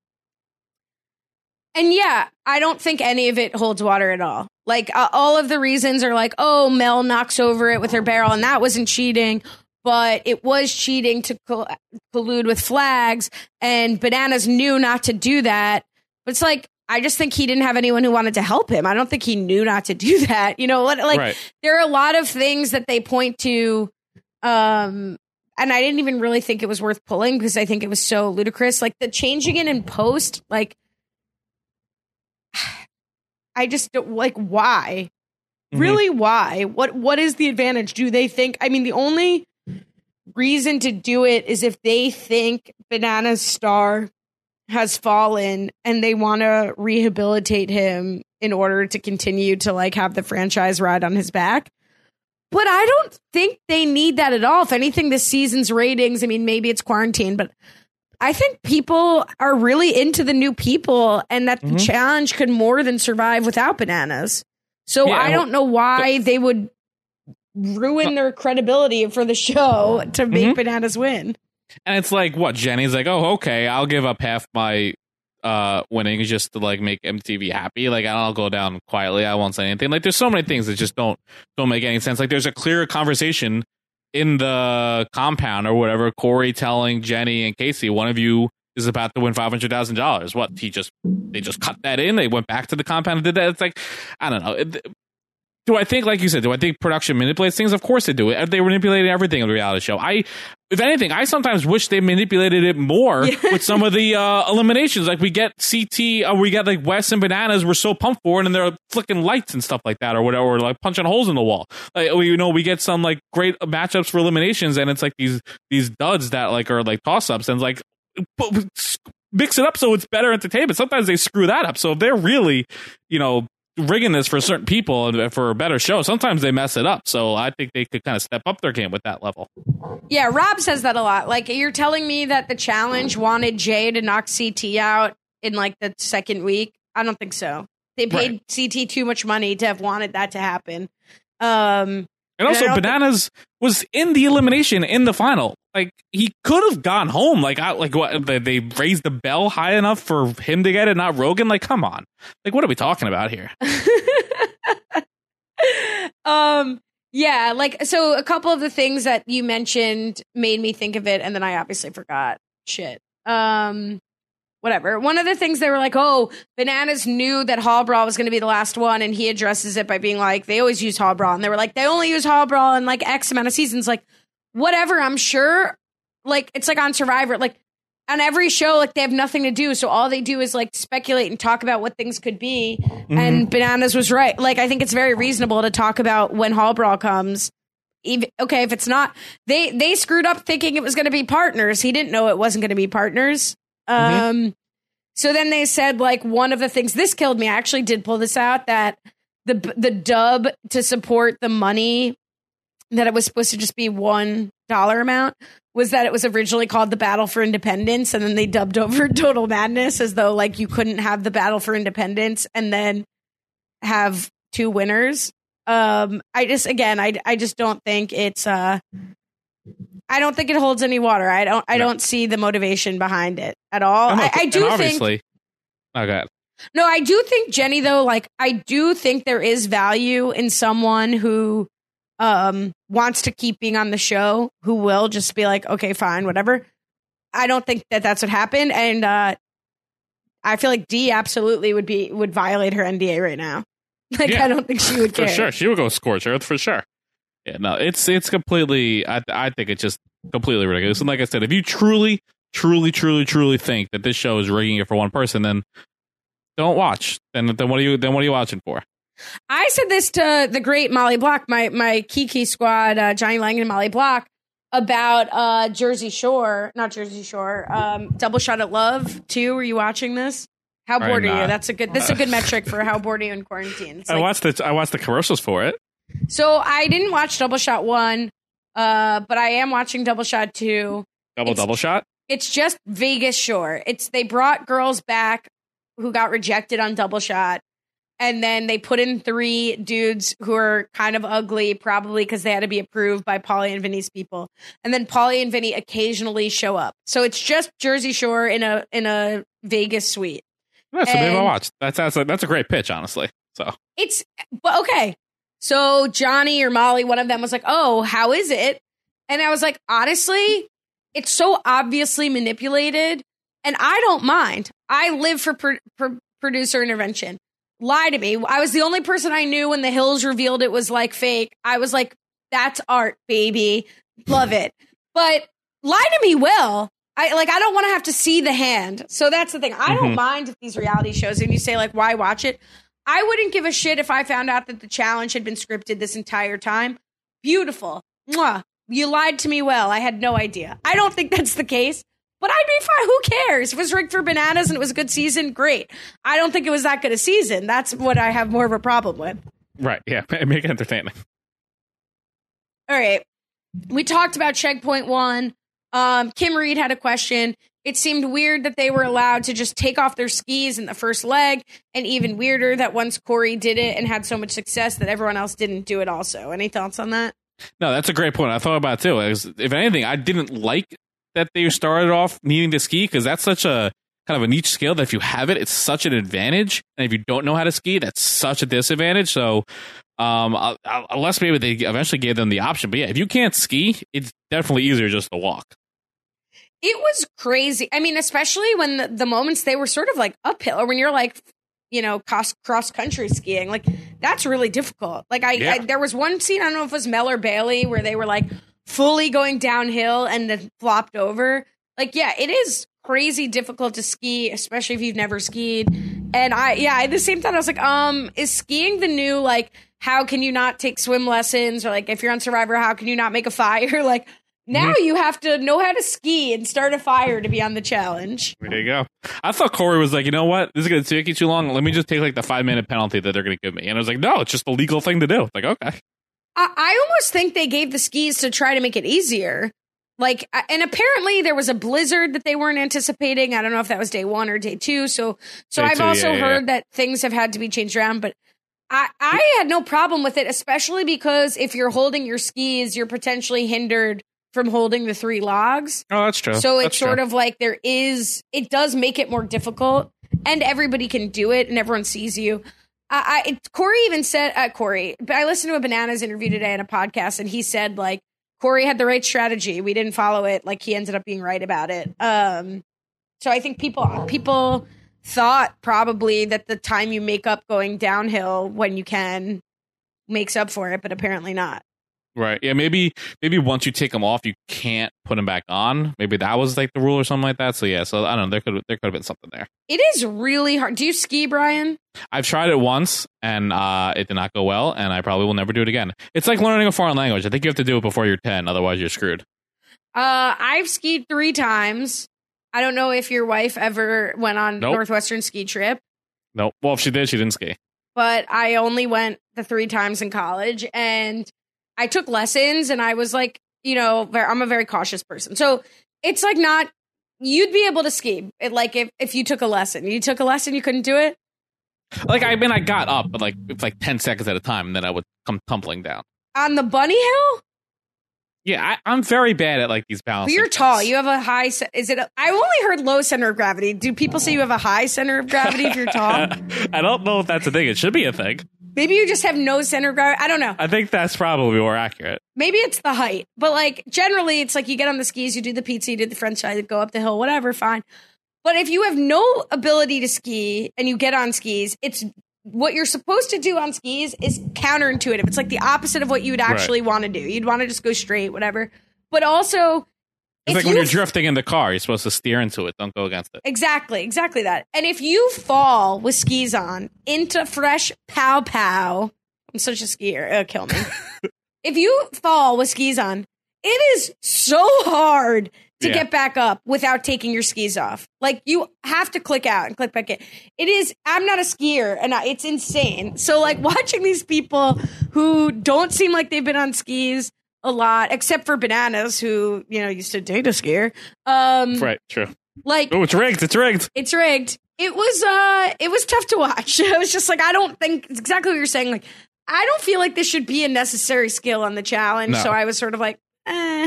And yeah, I don't think any of it holds water at all. Like uh, all of the reasons are like, oh, Mel knocks over it with her barrel and that wasn't cheating, but it was cheating to coll- collude with Flags and Bananas knew not to do that. But it's like, I just think he didn't have anyone who wanted to help him. I don't think he knew not to do that. You know, like right. There are a lot of things that they point to. Um, and I didn't even really think it was worth pulling because I think it was so ludicrous. Like the changing it in post, like, I just don't like why. Mm-hmm. Really, why? What what is the advantage? Do they think? I mean, the only reason to do it is if they think Banana's star has fallen and they want to rehabilitate him in order to continue to like have the franchise ride on his back. But I don't think they need that at all. If anything, this season's ratings, I mean, maybe it's quarantine, but I think people are really into the new people and that mm-hmm. the challenge could more than survive without Bananas. So yeah, I don't know why but, they would ruin their credibility for the show to make mm-hmm. Bananas win. And it's like, what, Jenny's like, oh, okay, I'll give up half my uh, winnings just to like make M T V happy. Like, I'll go down quietly. I won't say anything. Like, there's so many things that just don't don't make any sense. Like, there's a clear conversation in the compound or whatever. Corey telling Jenny and Casey, one of you is about to win five hundred thousand dollars. What, he just, they just cut that in. They went back to the compound and did that. It's like, I don't know. It, do I think, like you said, do I think production manipulates things? Of course they do. They manipulated everything in the reality show. I, if anything, I sometimes wish they manipulated it more yeah. with some of the uh, eliminations. Like we get C T, uh, we get like Wes and Bananas. We're so pumped for it, and they're flicking lights and stuff like that, or whatever, or like punching holes in the wall. Like we, you know, we get some like great matchups for eliminations, and it's like these these duds that like are like toss ups, and like mix it up so it's better entertainment. Sometimes they screw that up. So if they're really, you know, rigging this for certain people and for a better show, sometimes they mess it up. So I think they could kind of step up their game with that level. Yeah, Rob says that a lot. Like, you're telling me that the challenge wanted Jay to knock C T out in like the second week? I don't think so. They paid right. C T too much money to have wanted that to happen. Um, and also, and Bananas think- was in the elimination in the final. Like, he could have gone home. Like, I, like what? They raised the bell high enough for him to get it, not Rogan. Like, come on. Like, what are we talking about here? um, yeah. Like, so a couple of the things that you mentioned made me think of it, and then I obviously forgot. Shit. Um, whatever. One of the things they were like, oh, Bananas knew that Hall Brawl was going to be the last one, and he addresses it by being like, they always use Hall Brawl, and they were like, they only use Hall Brawl in like X amount of seasons. Like, whatever, I'm sure, like, it's like on Survivor, like, on every show, like, they have nothing to do, so all they do is, like, speculate and talk about what things could be, mm-hmm. and Bananas was right. Like, I think it's very reasonable to talk about when Hall Brawl comes. Even, okay, if it's not, they, they screwed up thinking it was going to be partners. He didn't know it wasn't going to be partners. Mm-hmm. Um, so then they said, like, one of the things, this killed me, I actually did pull this out, that the the dub to support the money that it was supposed to just be one dollar amount was that it was originally called the Battle for Independence, and then they dubbed over Total Madness as though like you couldn't have the Battle for Independence and then have two winners. Um, I just again, I I just don't think it's uh, I don't think it holds any water. I don't I no. don't see the motivation behind it at all. I, I do obviously, think. Oh God. No, I do think Jenny though. Like I do think there is value in someone who. Um, wants to keep being on the show, who will just be like, okay, fine, whatever. I don't think that that's what happened, and uh, I feel like Dee absolutely would be would violate her N D A right now. Like, yeah, I don't think she would care. For sure, she would go scorch earth for sure. Yeah, no, it's it's completely. I I think it's just completely ridiculous. And like I said, if you truly, truly, truly, truly think that this show is rigging it for one person, then don't watch. Then then what are you then what are you watching for? I said this to the great Molly Block, my my Kiki squad, uh, Johnny Lang and Molly Block, about uh, Jersey Shore, not Jersey Shore, um, Double Shot at Love too. Were you watching this? How bored are you? That's a good. This is a good metric for how bored are you in quarantine. It's I like, watched the I watched the commercials for it. So I didn't watch Double Shot one, uh, but I am watching Double Shot two. Double it's, Double Shot. It's just Vegas Shore. It's they brought girls back who got rejected on Double Shot. And then they put in three dudes who are kind of ugly, probably because they had to be approved by Pauly and Vinny's people. And then Pauly and Vinny occasionally show up. So it's just Jersey Shore in a in a Vegas suite. Yeah, so maybe I'll watch. That's that's a, that's a great pitch, honestly. So it's but okay. So Johnny or Molly, one of them was like, "Oh, how is it?" And I was like, honestly, it's so obviously manipulated, and I don't mind. I live for pro- pro- producer intervention. Lie to me. I was the only person I knew when the Hills revealed it was like fake. I was like, that's art, baby. Love it. But lie to me will. I like I don't want to have to see the hand. So that's the thing. I don't mm-hmm. mind if these reality shows and you say like, why watch it? I wouldn't give a shit if I found out that the challenge had been scripted this entire time. Beautiful. Mwah. You lied to me well. I had no idea. I don't think that's the case. But I'd be fine. Who cares? If it was rigged for Bananas and it was a good season, great. I don't think it was that good a season. That's what I have more of a problem with. Right. Yeah. Make it entertaining. All right. We talked about Checkpoint One. Um, Kim Reed had a question. It seemed weird that they were allowed to just take off their skis in the first leg, and even weirder that once Corey did it and had so much success that everyone else didn't do it also. Any thoughts on that? No, that's a great point. I thought about it too. It was, if anything, I didn't like that they started off needing to ski because that's such a kind of a niche skill that if you have it, it's such an advantage. And if you don't know how to ski, that's such a disadvantage. So um, I, I, unless maybe they eventually gave them the option. But yeah, if you can't ski, it's definitely easier just to walk. It was crazy. I mean, especially when the, the moments they were sort of like uphill or when you're like, you know, cross, cross country skiing, like that's really difficult. Like I, Yeah. I, there was one scene, I don't know if it was Mel or Bailey, where they were like fully going downhill and then flopped over. Like, yeah, it is crazy difficult to ski, especially if you've never skied. And I, yeah, I had the same thought. I was like, um, is skiing the new, like, how can you not take swim lessons? Or like, if you're on Survivor, how can you not make a fire? Like, now you have to know how to ski and start a fire to be on the challenge. There you go. I thought Corey was like, you know what? This is going to take you too long. Let me just take like the five minute penalty that they're going to give me. And I was like, no, it's just the legal thing to do. Like, okay. I, I almost think they gave the skis to try to make it easier. Like, and apparently there was a blizzard that they weren't anticipating. I don't know if that was day one or day two. So, so Day I've two, also yeah, yeah, heard yeah. that things have had to be changed around. But I, I had no problem with it, especially because if you're holding your skis, you're potentially hindered from holding the three logs. Oh, that's true. So it's That's sort true. of like there is, it does make it more difficult, and everybody can do it, and everyone sees you. I, I it, Corey even said, uh, Corey, but I listened to a Bananas interview today in a podcast, and he said like Corey had the right strategy. We didn't follow it. Like he ended up being right about it. Um, so I think people people thought probably that the time you make up going downhill when you can makes up for it, but apparently not. Right. Yeah. Maybe maybe once you take them off, you can't put them back on. Maybe that was like the rule or something like that. So yeah. So I don't know. There could there could have been something there. It is really hard. Do you ski, Brian? I've tried it once and uh, it did not go well, and I probably will never do it again. It's like learning a foreign language. I think you have to do it before you're ten, otherwise you're screwed. Uh, I've skied three times. I don't know if your wife ever went on Nope. Northwestern ski trip, No. Well, if she did, she didn't ski. but I only went the three times in college, and I took lessons, and I was like, you know, ver- I'm a very cautious person. So it's like not, you'd be able to ski. It, like if, if you took a lesson, you took a lesson, you couldn't do it. Like I mean, I got up, but like it's like ten seconds at a time, and then I would come tumbling down. On the bunny hill? Yeah, I, I'm very bad at like these But balancing. you're tall. things. You have a high, ce- is it, a, I only heard low center of gravity. Do people say you have a high center of gravity if you're tall? I don't know if that's a thing. It should be a thing. Maybe you just have no center of gravity. I don't know. I think that's probably more accurate. Maybe it's the height, but like generally it's like you get on the skis, you do the pizza, you do the french fries, you go up the hill, whatever, fine. But if you have no ability to ski and you get on skis, it's what you're supposed to do on skis is counterintuitive. It's like the opposite of what you would actually want to do. You'd want to just go straight, whatever. But also, It's if like when you you're drifting in the car, you're supposed to steer into it. Don't go against it. Exactly, exactly that. And if you fall with skis on into fresh pow pow, I'm such a skier, it'll kill me. If you fall with skis on, it is so hard to Yeah. get back up without taking your skis off. Like you have to click out and click back in. It is, I'm not a skier and I, it's insane. So like watching these people who don't seem like they've been on skis a lot, except for Bananas, who, you know, used to date a skier. Um, Right, true. like Oh, it's rigged. It's rigged. it's rigged. It was uh it was tough to watch. It was just like I don't think it's exactly what you're saying. Like I don't feel like this should be a necessary skill on the challenge. No. So I was sort of like, eh.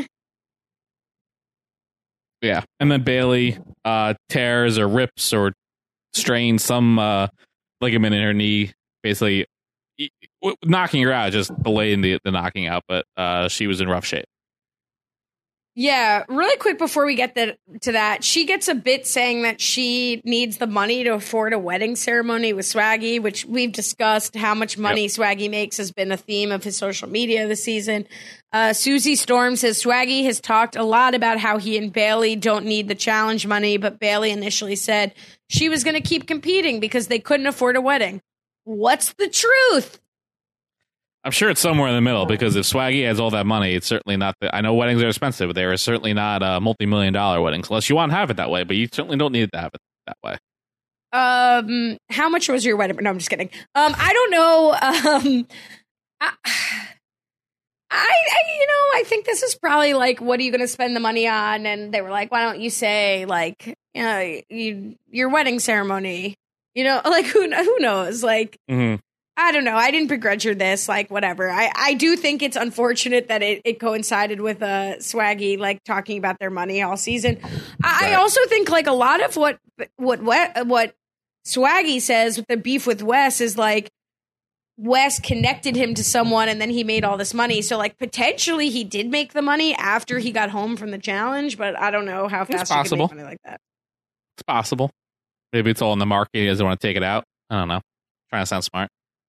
Yeah. And then Bailey uh, tears or rips or strains some uh, ligament in her knee, basically e- w- knocking her out, just delaying the, the knocking out. But uh, she was in rough shape. Yeah, really quick before we get the, to that, she gets a bit saying that she needs the money to afford a wedding ceremony with Swaggy, which we've discussed how much money Yep. Swaggy makes has been a theme of his social media this season. Uh, Susie Storm says Swaggy has talked a lot about how he and Bailey don't need the challenge money, but Bailey initially said she was going to keep competing because they couldn't afford a wedding. What's the truth? I'm sure it's somewhere in the middle because if Swaggy has all that money, it's certainly not. The, I know weddings are expensive, but they are certainly not uh, multi-million dollar weddings, unless you want to have it that way. But you certainly don't need to have it that way. Um, how much was your wedding? No, I'm just kidding. Um, I don't know. Um, I, I, I, you know, I think this is probably like, what are you going to spend the money on? And they were like, why don't you say like, you know, you, your wedding ceremony? You know, like who who knows? Like, Mm-hmm. I don't know. I didn't begrudge her this, like, whatever. I, I do think it's unfortunate that it, it coincided with uh, Swaggy, like, talking about their money all season. I, Right. I also think, like, a lot of what, what, what, what Swaggy says with the beef with Wes is, like, Wes connected him to someone and then he made all this money. So, like, potentially he did make the money after he got home from the challenge, but I don't know how fast you can make money like that. It's possible. Maybe it's all in the market. He doesn't want to take it out. I don't know. Trying to sound smart.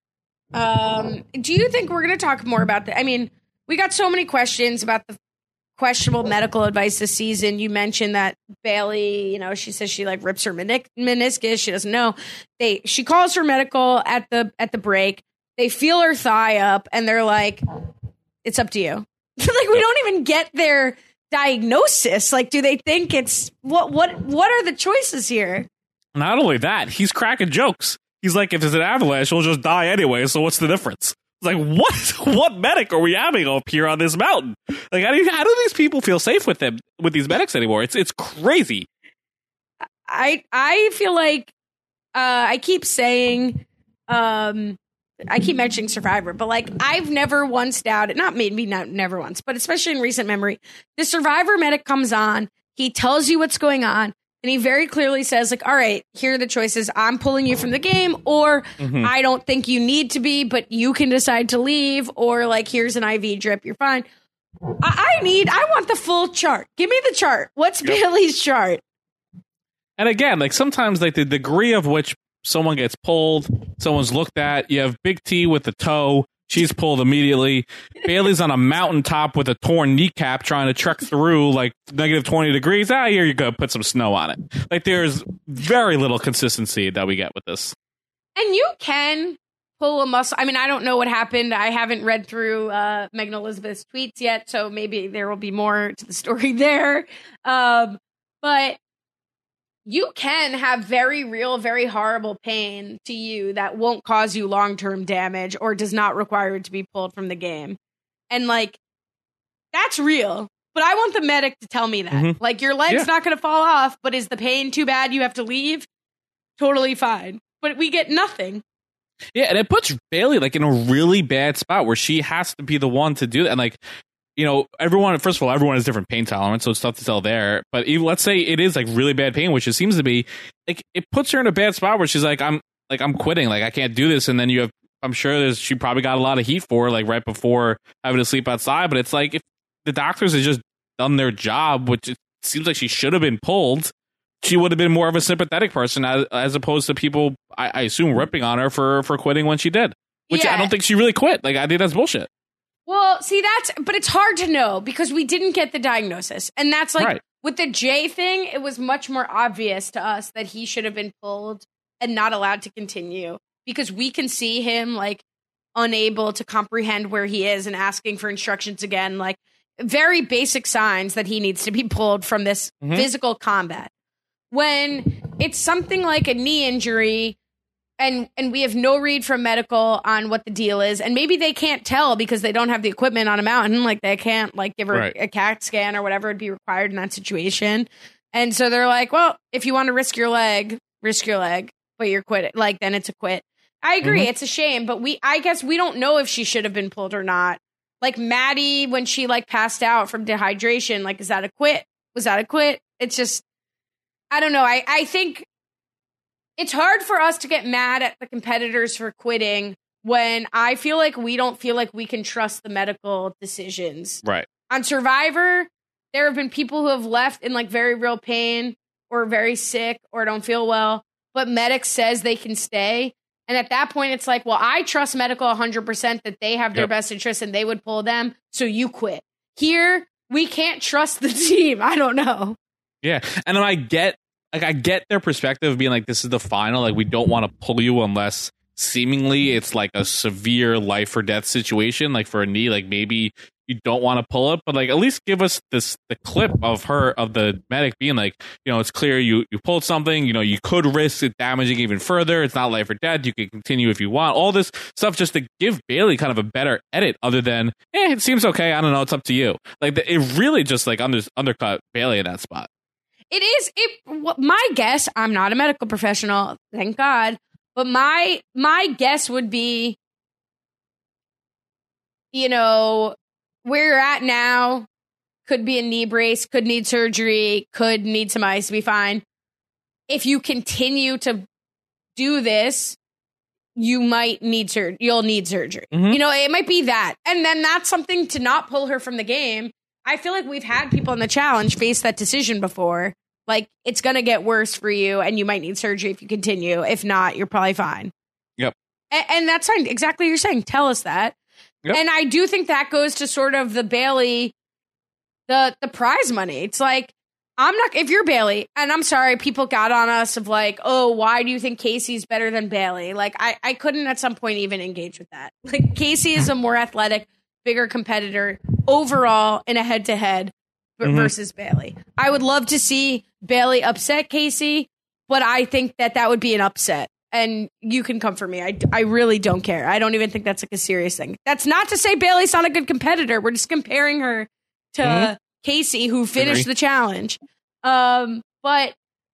Um, do you think we're going to talk more about that? I mean, we got so many questions about the questionable medical advice this season. You mentioned that Bailey, you know, she says she like rips her menis- meniscus. She doesn't know. They she calls for medical at the at the break. They feel her thigh up, and they're like, "It's up to you." Like we don't even get their diagnosis. Like, do they think it's what what what are the choices here? Not only that, he's cracking jokes. He's like, if there's an avalanche, we'll just die anyway, so what's the difference? It's like, what what medic are we having up here on this mountain? Like, how do, you, how do these people feel safe with them, with these medics anymore? It's it's crazy. I I feel like uh, I keep saying, um, I keep mentioning Survivor, but like I've never once doubted, not maybe not never once, but especially in recent memory, the Survivor medic comes on, he tells you what's going on. And he very clearly says, like, all right, here are the choices. I'm pulling you from the game, or Mhm. I don't think you need to be, but you can decide to leave, or like, here's an I V drip. You're fine. I, I need, I want the full chart. Give me the chart. What's Yep. Bailey's chart? And again, like sometimes like the degree of which someone gets pulled, someone's looked at, you have Big T with the toe, she's pulled immediately. Bailey's on a mountaintop with a torn kneecap trying to trek through like negative twenty degrees. Ah, here you go, put some snow on it. Like there's very little consistency that we get with this. And you can pull a muscle. I mean, I don't know what happened. I haven't read through uh, Megan Elizabeth's tweets yet, so maybe there will be more to the story there. Um, but you can have very real, very horrible pain to you that won't cause you long-term damage or does not require it to be pulled from the game. And, like, that's real. But I want the medic to tell me that. Mhm. Like, your leg's Yeah. not going to fall off, but is the pain too bad you have to leave? Totally fine. But we get nothing. Yeah, and it puts Bailey like in a really bad spot where she has to be the one to do that. And like, you know, everyone, first of all, everyone has different pain tolerance, so it's tough to tell there. But even, let's say it is like really bad pain, which it seems to be, like it puts her in a bad spot where she's like, I'm like, I'm quitting, like I can't do this. And then you have, I'm sure there's, she probably got a lot of heat for like right before having to sleep outside. But it's like, if the doctors had just done their job, which it seems like she should have been pulled, she would have been more of a sympathetic person as, as opposed to people, I, I assume, ripping on her for, for quitting when she did. Which Yeah. I don't think she really quit. Like, I think that's bullshit. Well, see, that's, but it's hard to know because we didn't get the diagnosis. And that's like, Right. with the Jay thing, it was much more obvious to us that he should have been pulled and not allowed to continue because we can see him like unable to comprehend where he is and asking for instructions again, like very basic signs that he needs to be pulled from this Mhm. physical combat. When it's something like a knee injury, and and we have no read from medical on what the deal is, and maybe they can't tell because they don't have the equipment on a mountain, like they can't like give her Right. a CAT scan or whatever would be required in that situation. And so they're like, well, if you want to risk your leg, risk your leg, but you're quit. Like then it's a quit. I agree, Mhm. it's a shame, but we I guess we don't know if she should have been pulled or not. Like Maddie, when she like passed out from dehydration, like is that a quit? Was that a quit? It's just I don't know. I I think. It's hard for us to get mad at the competitors for quitting when I feel like we don't feel like we can trust the medical decisions. Right. On Survivor, there have been people who have left in like very real pain or very sick or don't feel well, but medic says they can stay. And at that point, it's like, well, I trust medical one hundred percent that they have their Yep. best interests and they would pull them, so you quit. Here, we can't trust the team. I don't know. Yeah. And then I get, like, I get their perspective of being like, this is the final. Like, we don't want to pull you unless seemingly it's like a severe life or death situation. Like for a knee, like maybe you don't want to pull it, but like at least give us this the clip of her of the medic being like, you know, it's clear you you pulled something. You know, you could risk it damaging even further. It's not life or death. You can continue if you want. All this stuff just to give Bailey kind of a better edit, other than, eh, it seems okay. I don't know. It's up to you. Like it really just like under, undercut Bailey in that spot. It is it. wh- My guess. I'm not a medical professional, thank God. But my my guess would be, you know, where you're at now could be a knee brace, could need surgery, could need some ice to be fine. If you continue to do this, you might need surgery. You'll need surgery. Mm-hmm. You know, it might be that. And then that's something to not pull her from the game. I feel like we've had people in the challenge face that decision before. Like, it's going to get worse for you and you might need surgery if you continue. If not, you're probably fine. Yep. And, and that's fine. Exactly what you're saying. Tell us that. Yep. And I do think that goes to sort of the Bailey, the the prize money. It's like, I'm not, if you're Bailey, and I'm sorry, people got on us of like, oh, why do you think Casey's better than Bailey? Like, I, I couldn't at some point even engage with that. Like, Casey is a more athletic, bigger competitor overall in a head to head versus Bailey. I would love to see Bailey upset Casey, but I think that that would be an upset. And you can come for me. I, I really don't care. I don't even think that's like a serious thing. That's not to say Bailey's not a good competitor. We're just comparing her to mm-hmm. Casey, who finished Agree. the challenge. Um, but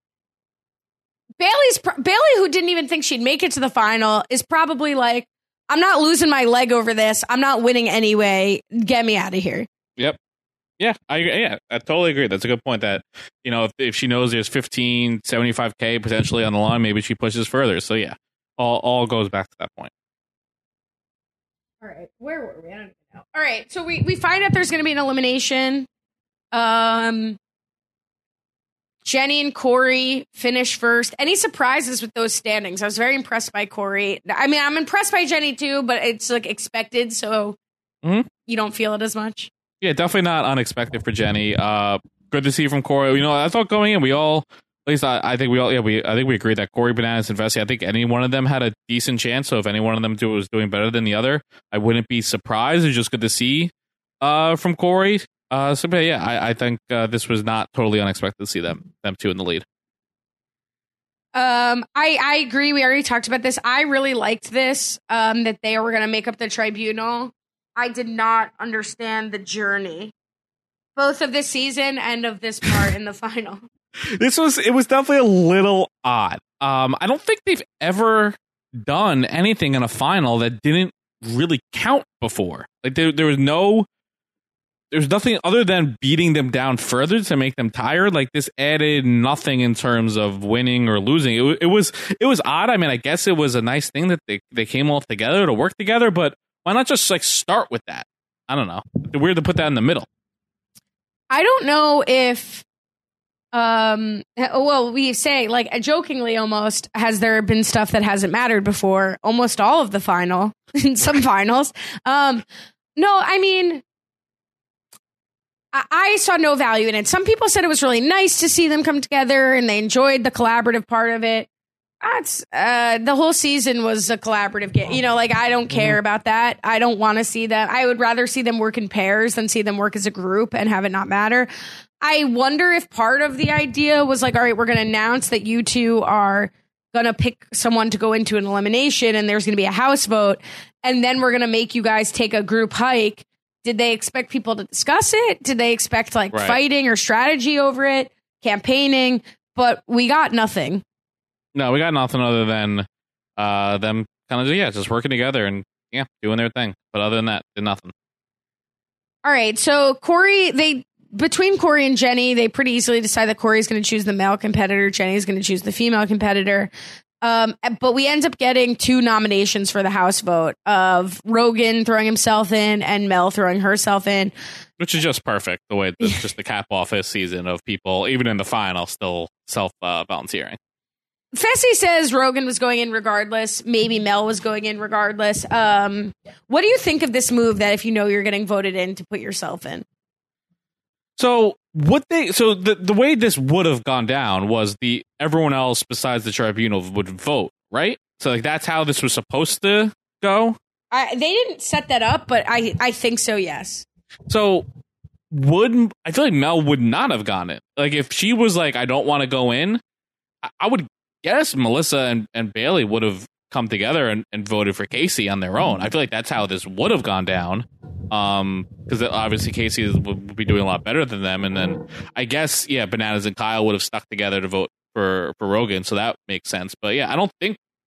Bailey's Bailey, who didn't even think she'd make it to the final, is probably like, I'm not losing my leg over this. I'm not winning anyway. Get me out of here. Yep. Yeah, I yeah, I totally agree. That's a good point. That, you know, if, if she knows there's fifteen, seventy-five K potentially on the line, maybe she pushes further. So yeah, all all goes back to that point. All right, where were we? I don't even know. All right, so we we find out there's going to be an elimination. Um, Jenny and Corey finish first. Any surprises with those standings? I was very impressed by Corey. I mean, I'm impressed by Jenny too, but it's like expected, so mm-hmm. you don't feel it as much. Yeah, definitely not unexpected for Jenny. Uh, good to see from Corey. You know, I thought going in, we all, at least I, I think we all, yeah, we, I think we agreed that Corey, Bananas, and Vessi, I think any one of them had a decent chance. So if any one of them do, was doing better than the other, I wouldn't be surprised. It's just good to see uh, from Corey. Uh, so, but yeah, I, I think uh, this was not totally unexpected to see them, them two in the lead. Um, I, I agree. We already talked about this. I really liked this, um, that they were going to make up the tribunal. I did not understand the journey, both of this season and of this part in the final. This was, it was definitely a little odd. Um, I don't think they've ever done anything in a final that didn't really count before. Like there, there was no, there's nothing other than beating them down further to make them tired. Like this added nothing in terms of winning or losing. It, it was, it was odd. I mean, I guess it was a nice thing that they, they came all together to work together, but why not just like start with that? I don't know. It's weird to put that in the middle. I don't know if, um, well, we say like jokingly almost, has there been stuff that hasn't mattered before? Almost all of the final, in some finals. Um, no, I mean, I, I saw no value in it. Some people said it was really nice to see them come together and they enjoyed the collaborative part of it. That's uh, the whole season was a collaborative game. You know, like I don't care mm-hmm. about that. I don't want to see them. I would rather see them work in pairs than see them work as a group and have it not matter. I wonder if part of the idea was like, all right, we're going to announce that you two are going to pick someone to go into an elimination and there's going to be a house vote. And then we're going to make you guys take a group hike. Did they expect people to discuss it? Did they expect like right. fighting or strategy over it, campaigning? But we got nothing. No, we got nothing other than uh, them kind of, yeah, just working together and, yeah, doing their thing. But other than that, did nothing. All right. So Corey, they, between Corey and Jenny, they pretty easily decide that Corey's going to choose the male competitor. Jenny's going to choose the female competitor. Um, but we end up getting two nominations for the house vote of Rogan throwing himself in and Mel throwing herself in. Which is just perfect, the way the, just the cap off this season of people, even in the final, still self-volunteering. Uh, Fessy says Rogan was going in regardless. Maybe Mel was going in regardless. Um, what do you think of this move that if you know you're getting voted in to put yourself in? So what they so the, the way this would have gone down was the everyone else besides the tribunal would vote, right? So like that's how this was supposed to go. I, they didn't set that up, but I, I think so, yes. So would I feel like Mel would not have gone in. Like if she was like, I don't want to go in, I, I would guess Melissa and, and Bailey would have come together and, and voted for Casey on their own. I feel like that's how this would have gone down. Um, because obviously Casey would be doing a lot better than them. And then I guess, yeah, Bananas and Kyle would have stuck together to vote for, for Rogan. So that makes sense. But yeah, I don't think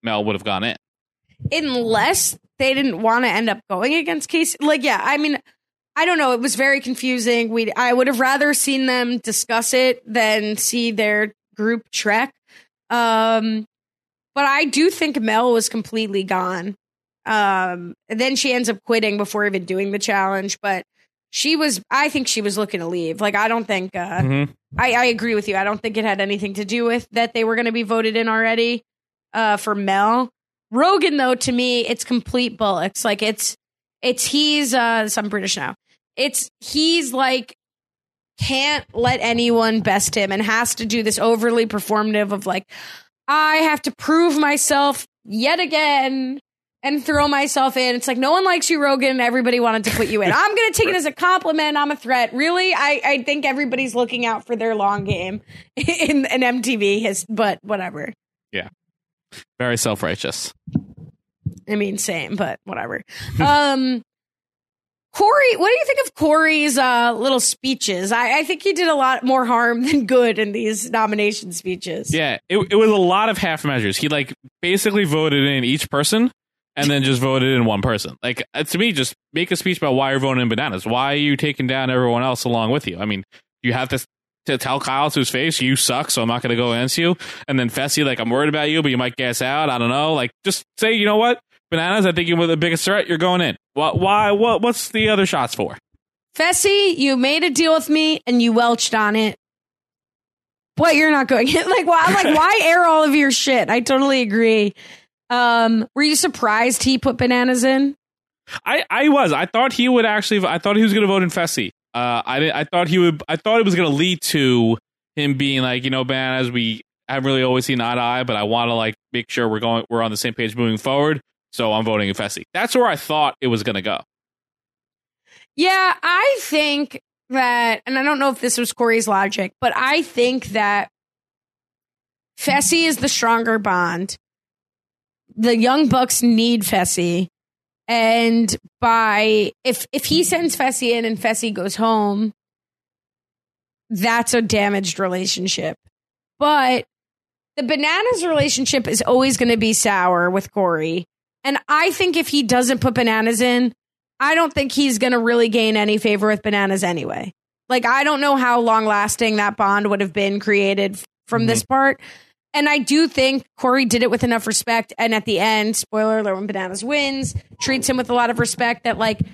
Mel would have gone in. Unless they didn't want to end up going against Casey. Like, yeah, I mean, I don't know. It was very confusing. We I would have rather seen them discuss it than see their group trek. Um, but I do think Mel was completely gone. Um, and then she ends up quitting before even doing the challenge. But she was, I think she was looking to leave. Like, I don't think, uh, Mm-hmm. I, I agree with you. I don't think it had anything to do with that they were going to be voted in already uh, for Mel. Rogan, though, to me, it's complete bullocks. Like, it's, it's, he's, uh, some British now. It's, he's like, can't let anyone best him and has to do this overly performative of like, I have to prove myself yet again and throw myself in. It's like, no one likes you, Rogan. Everybody wanted to put you in. I'm going to take it as a compliment. I'm a threat. Really? I, I think everybody's looking out for their long game in an M T V, his, but whatever. Yeah. Very self-righteous. I mean, same, but whatever. um, Corey, what do you think of Corey's uh, little speeches? I, I think he did a lot more harm than good in these nomination speeches. Yeah, it, it was a lot of half measures. He like basically voted in each person and then just voted in one person. Like, uh, to me, just make a speech about why you're voting in Bananas. Why are you taking down everyone else along with you? I mean, you have to, to tell Kyle to his face, you suck, so I'm not going to go against you. And then Fessy, like, I'm worried about you, but you might gas out. I don't know. Like, just say, you know what? Bananas, I think you're the biggest threat. You're going in. Why? Why? What? What's the other shots for? Fessy, you made a deal with me and you welched on it. But you're not going in. Like, why? Like, why air all of your shit? I totally agree. Um, were you surprised he put Bananas in? I, I was. I thought he would actually. I thought he was going to vote in Fessy. Uh, I did, I thought he would. I thought it was going to lead to him being like, you know, Bananas, we haven't really always seen eye to eye, but I want to like make sure we're going. We're on the same page moving forward. So I'm voting in Fessy. That's where I thought it was going to go. Yeah, I think that, and I don't know if this was Corey's logic, but I think that Fessy is the stronger bond. The Young Bucks need Fessy. And by, if, if he sends Fessy in and Fessy goes home, that's a damaged relationship. But the Bananas relationship is always going to be sour with Corey. And I think if he doesn't put Bananas in, I don't think he's going to really gain any favor with Bananas anyway. Like, I don't know how long lasting that bond would have been created from mm-hmm. this part. And I do think Corey did it with enough respect. And at the end, spoiler alert, when Bananas wins, treats him with a lot of respect that, like,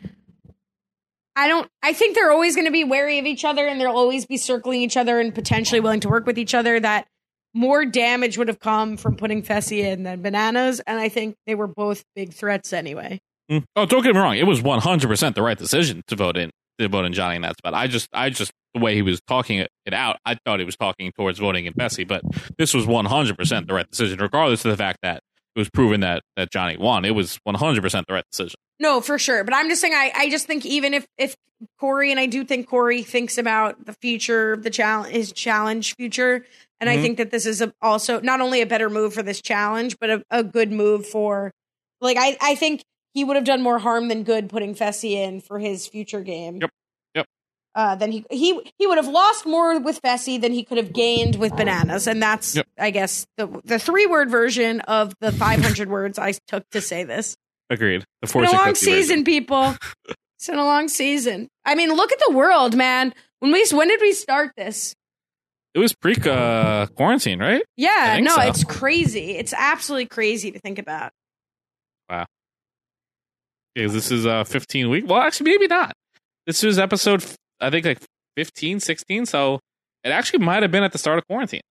I don't, I think they're always going to be wary of each other and they'll always be circling each other and potentially willing to work with each other. That more damage would have come from putting Fessy in than Bananas. And I think they were both big threats anyway. Mm. Oh, don't get me wrong. It was one hundred percent the right decision to vote in, to vote in Johnny in that spot. I just, I just, the way he was talking it, it out, I thought he was talking towards voting in Fessy, but this was one hundred percent the right decision, regardless of the fact that it was proven that, that Johnny won. It was one hundred percent the right decision. No, for sure. But I'm just saying, I, I just think even if, if Corey, and I do think Corey thinks about the future of the challenge, his challenge future. And mm-hmm. I think that this is a, also not only a better move for this challenge, but a, a good move for, like, I, I think he would have done more harm than good putting Fessy in for his future game. Yep. Yep. Uh, then he, he, he would have lost more with Fessy than he could have gained with Bananas. And that's, yep. I guess, the, the three word version of the five hundred words I took to say this. Agreed. The it's been a long season, version. People. It's been a long season. I mean, look at the world, man. When we when did we start this? It was pre uh, quarantine, right? Yeah, no, so. It's crazy. It's absolutely crazy to think about. Wow. Yeah, this is uh fifteen weeks. Well, actually, maybe not. This was episode, I think, like fifteen, sixteen. So it actually might have been at the start of quarantine.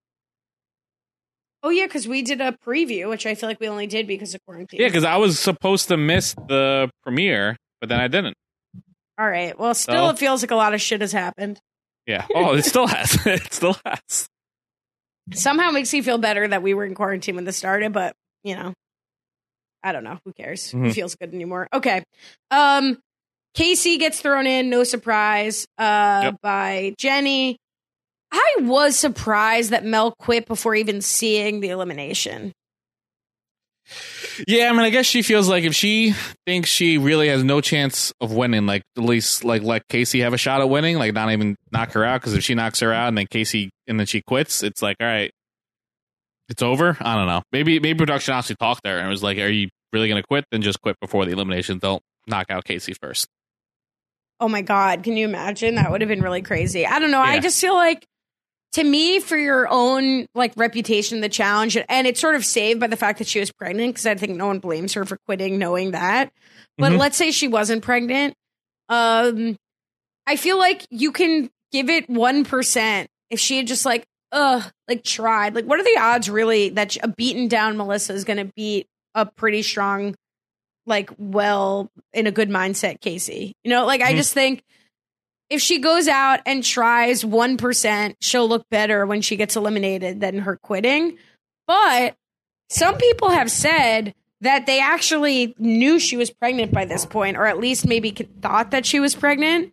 Oh, yeah, because we did a preview, which I feel like we only did because of quarantine. Yeah, because I was supposed to miss the premiere, but then I didn't. All right. Well, still, so, it feels like a lot of shit has happened. Yeah. Oh, it still has. It still has. Somehow makes me feel better that we were in quarantine when this started, but, you know, I don't know. Who cares? Mm-hmm. Who feels good anymore? Okay. Um, Casey gets thrown in, no surprise, uh, yep. by Jenny. I was surprised that Mel quit before even seeing the elimination. Yeah, I mean, I guess she feels like if she thinks she really has no chance of winning, like at least like let Casey have a shot at winning, like not even knock her out, because if she knocks her out and then Casey and then she quits, it's like, all right, It's over? I don't know. Maybe maybe production honestly talked there and was like, are you really going to quit? Then just quit before the elimination. Don't knock out Casey first. Oh my God. Can you imagine? That would have been really crazy. I don't know. Yeah. I just feel like, to me, for your own like reputation, the challenge, and it's sort of saved by the fact that she was pregnant, because I think no one blames her for quitting knowing that. But Mm-hmm. let's say she wasn't pregnant. Um, I feel like you can give it one percent if she had just like, ugh, like tried. Like, what are the odds really that a beaten down Melissa is going to beat a pretty strong, like, well, in a good mindset Casey? You know, like, mm-hmm. I just think if she goes out and tries one percent, she'll look better when she gets eliminated than her quitting. But some people have said that they actually knew she was pregnant by this point, or at least maybe thought that she was pregnant.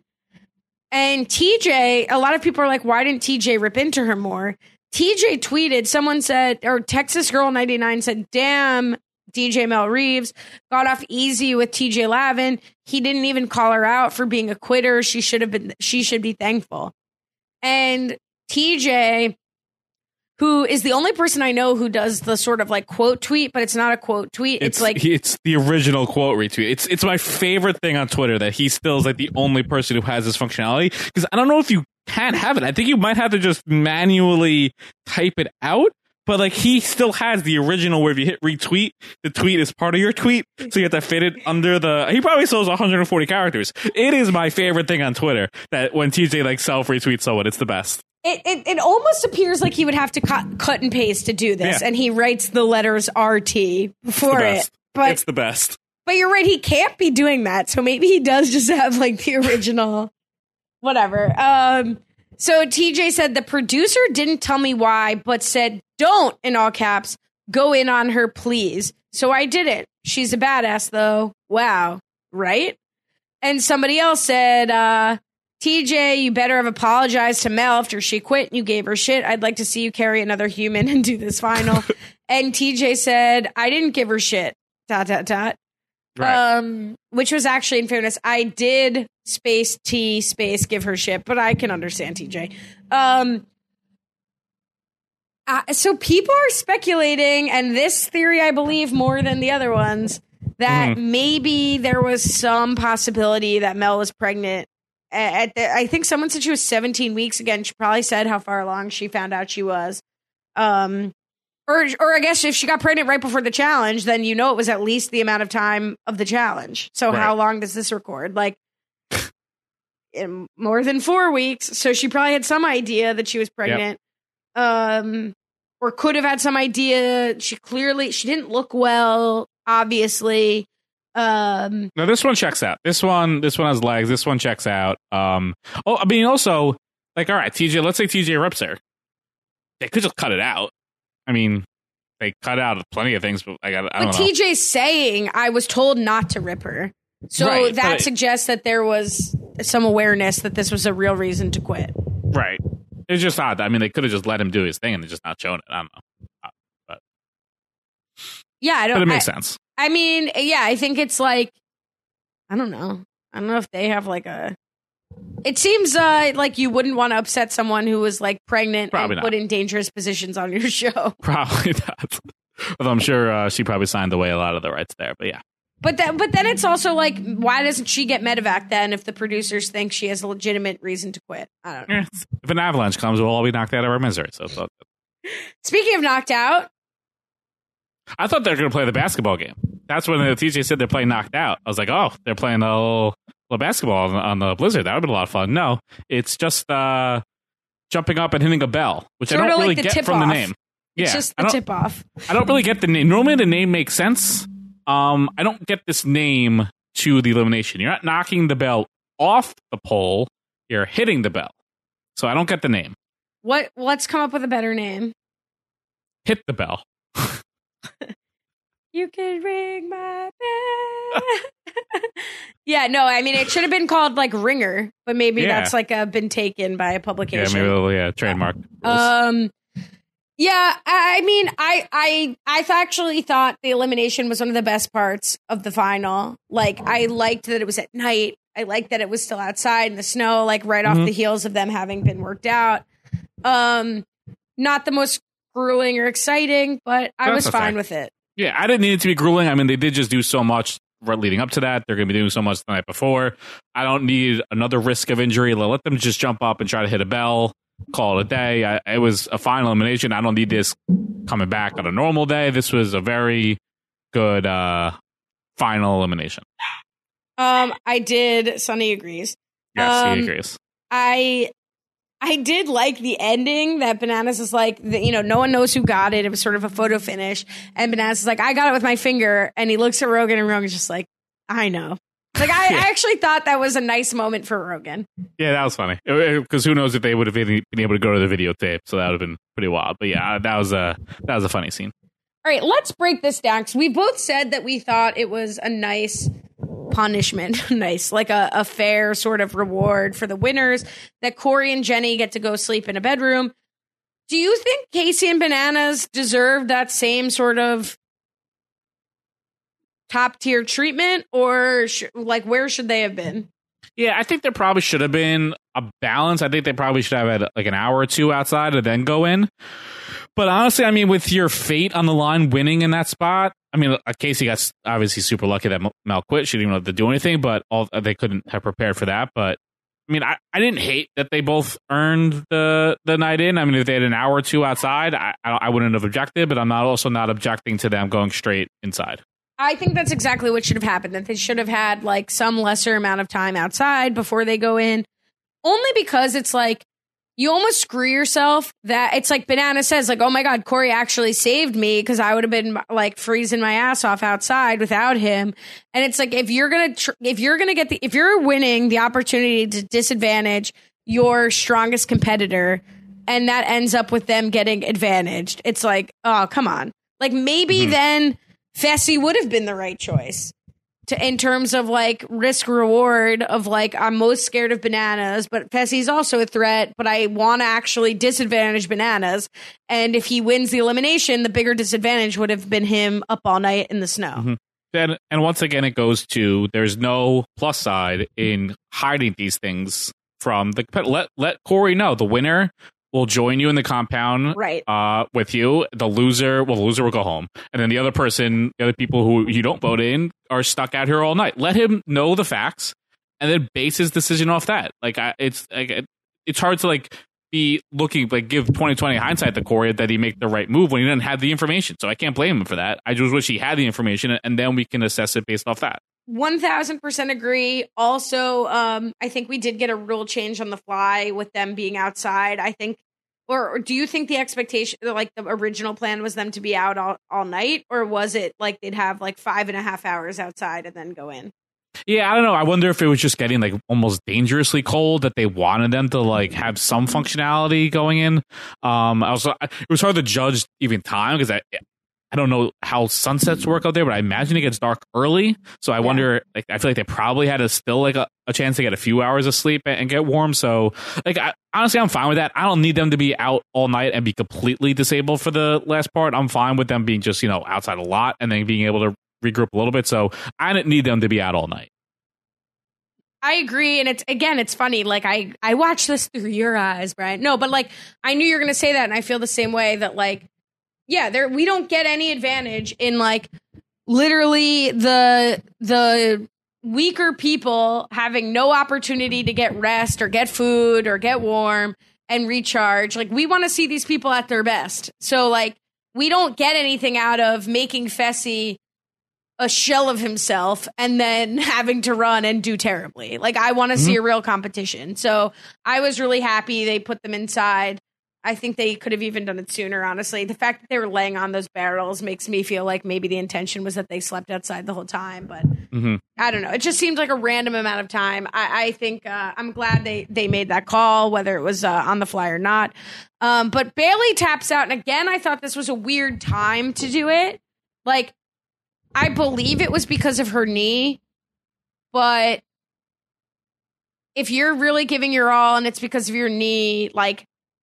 And T J, a lot of people are like, why didn't T J rip into her more? T J tweeted, someone said, or Texas Girl ninety-nine said, damn, D J Mel Reeves got off easy with T J Lavin. He didn't even call her out for being a quitter. She should have been, she should be thankful. And T J, who is the only person I know who does the sort of like quote tweet, but it's not a quote tweet. It's, it's like it's the original quote retweet. It's it's my favorite thing on Twitter that he still is like the only person who has this functionality, because I don't know if you can have it. I think you might have to just manually type it out. But like he still has the original where if you hit retweet, the tweet is part of your tweet. So you have to fit it under the. He probably shows one hundred forty characters. It is my favorite thing on Twitter that when T J like self retweets someone, it's the best. It, it it almost appears like he would have to cut, cut and paste to do this, yeah. And he writes the letters R T for it. But it's the best. But you're right, he can't be doing that. So maybe he does just have like the original, whatever. Um. So T J said the producer didn't tell me why, but said, "Don't," in all caps, "go in on her, please." So I did it. She's a badass, though. Wow, right? And somebody else said, uh, T J, you better have apologized to Mel after she quit and you gave her shit. I'd like to see you carry another human and do this final. And T J said, I didn't give her shit. Dot, dot, dot. Right. Um, which was actually, in fairness, I did space T space give her shit, but I can understand T J. Um, uh, so people are speculating, and this theory, I believe, more than the other ones, that mm-hmm. maybe there was some possibility that Mel was pregnant. At the, I think someone said she was seventeen weeks. Again, she probably said how far along she found out she was. Um, or, or I guess if she got pregnant right before the challenge, then you know it was at least the amount of time of the challenge. So right. How long does this record? Like in more than four weeks. So she probably had some idea that she was pregnant. Yep. Um, or could have had some idea. She clearly, she didn't look well, obviously. Um, no, this one checks out. This one, this one has legs. This one checks out. Um, oh, I mean, also, like, all right, T J. Let's say T J rips her. They could just cut it out. I mean, they cut out plenty of things, but I got. I don't but know. T J's saying, "I was told not to rip her," so right, that but, suggests that there was some awareness that this was a real reason to quit. Right. It's just odd. I mean, they could have just let him do his thing and just not shown it. I don't know. But yeah, I don't. But it makes I, sense. I mean, yeah, I think it's like, I don't know. I don't know if they have like a. It seems uh, like you wouldn't want to upset someone who was like pregnant probably and not. Put in dangerous positions on your show. Probably not. Although I'm sure uh, she probably signed away a lot of the rights there. But yeah. But that, but then it's also like, why doesn't she get medevac then if the producers think she has a legitimate reason to quit? I don't know. Yeah, if an avalanche comes, we'll all be knocked out of our misery. So, so. Speaking of knocked out, I thought they were going to play the basketball game. That's when the T J said they're playing knocked out. I was like, oh, they're playing a little, little basketball on, on the Blizzard. That would have been a lot of fun. No, it's just uh, jumping up and hitting a bell, which sort I don't really like get from off. the name. It's yeah, just the tip off. I don't really get the name. Normally the name makes sense. Um, I don't get this name to the elimination. You're not knocking the bell off the pole. You're hitting the bell. So I don't get the name. What? Let's come up with a better name. Hit the bell. You can ring my bell. Yeah, no, I mean, it should have been called like Ringer, but maybe yeah. that's like a, been taken by a publication. Yeah, maybe a little, yeah, trademark. Um, yeah, I mean, I, I, I actually thought the elimination was one of the best parts of the final. Like, I liked that it was at night. I liked that it was still outside in the snow, like right mm-hmm. off the heels of them having been worked out. Um, not the most grueling or exciting, but I That's was fine okay. with it. Yeah, I didn't need it to be grueling. I mean, they did just do so much right leading up to that. They're going to be doing so much the night before. I don't need another risk of injury. Let them just jump up and try to hit a bell, call it a day. I, it was a final elimination. I don't need this coming back on a normal day. This was a very good uh, final elimination. Um, I did. Sunny agrees. Yes, um, he agrees. I I did like the ending that Bananas is like, the, you know, no one knows who got it. It was sort of a photo finish. And Bananas is like, I got it with my finger. And he looks at Rogan and Rogan's just like, I know. Like, I, Yeah. I actually thought that was a nice moment for Rogan. Yeah, that was funny. Because who knows if they would have been, been able to go to the videotape. So that would have been pretty wild. But yeah, that was a, that was a funny scene. All right, let's break this down. 'Cause we both said that we thought it was a nice punishment, nice, like a, a fair sort of reward for the winners, that Corey and Jenny get to go sleep in a bedroom. Do you think Casey and Bananas deserve that same sort of top tier treatment, or sh- like where should they have been? Yeah, I think there probably should have been a balance. I think they probably should have had like an hour or two outside and then go in. But honestly, I mean, with your fate on the line, winning in that spot, I mean, uh, Casey got obviously super lucky that Mel quit. She didn't even have to do anything, but all, they couldn't have prepared for that. But I mean, I, I didn't hate that they both earned the the night in. I mean, if they had an hour or two outside, I, I wouldn't have objected, but I'm not also not objecting to them going straight inside. I think that's exactly what should have happened, that they should have had like some lesser amount of time outside before they go in. Only because it's like, you almost screw yourself. That it's like Banana says, like, oh my God, Corey actually saved me, because I would have been like freezing my ass off outside without him. And it's like, if you're gonna tr- if you're gonna get the if you're winning the opportunity to disadvantage your strongest competitor, and that ends up with them getting advantaged, it's like, oh come on, like maybe mm-hmm. then Fessy would have been the right choice. To, in terms of like risk reward of like, I'm most scared of Bananas, but Fessy's also a threat, but I want to actually disadvantage Bananas. And if he wins the elimination, the bigger disadvantage would have been him up all night in the snow. Mm-hmm. And, and once again, it goes to, there's no plus side in hiding these things from the, let, let Corey know the winner will join you in the compound, right? Uh, with you. The loser, well, the loser will go home, and then the other person, the other people who you don't vote in, are stuck out here all night. Let him know the facts, and then base his decision off that. Like, I, it's like it's hard to like be looking like give twenty twenty hindsight to Corey that he make the right move when he didn't have the information. So I can't blame him for that. I just wish he had the information, and then we can assess it based off that. one thousand percent agree. Also, um, I think we did get a rule change on the fly with them being outside. I think, or, or do you think the expectation, like the original plan was them to be out all, all night? Or was it like they'd have like five and a half hours outside and then go in? Yeah, I don't know. I wonder if it was just getting like almost dangerously cold that they wanted them to like have some functionality going in. Um, I also, it was hard to judge even time because I, I don't know how sunsets work out there, but I imagine it gets dark early. So I yeah. wonder, like, I feel like they probably had a still like a, a chance to get a few hours of sleep and, and get warm. So like, I, honestly, I'm fine with that. I don't need them to be out all night and be completely disabled for the last part. I'm fine with them being just, you know, outside a lot and then being able to regroup a little bit. So I didn't need them to be out all night. I agree. And it's, again, it's funny. Like I, I watched this through your eyes, Brian. No, but like, I knew you were going to say that. And I feel the same way that like, yeah, there we don't get any advantage in like literally the the weaker people having no opportunity to get rest or get food or get warm and recharge. Like we want to see these people at their best. So like we don't get anything out of making Fessy a shell of himself and then having to run and do terribly. Like I want to mm-hmm. see a real competition. So I was really happy they put them inside. I think they could have even done it sooner, honestly. The fact that they were laying on those barrels makes me feel like maybe the intention was that they slept outside the whole time. But mm-hmm. I don't know. It just seemed like a random amount of time. I, I think uh, I'm glad they, they made that call, whether it was uh, on the fly or not. Um, but Bailey taps out. And again, I thought this was a weird time to do it. Like, I believe it was because of her knee. But if you're really giving your all and it's because of your knee, like,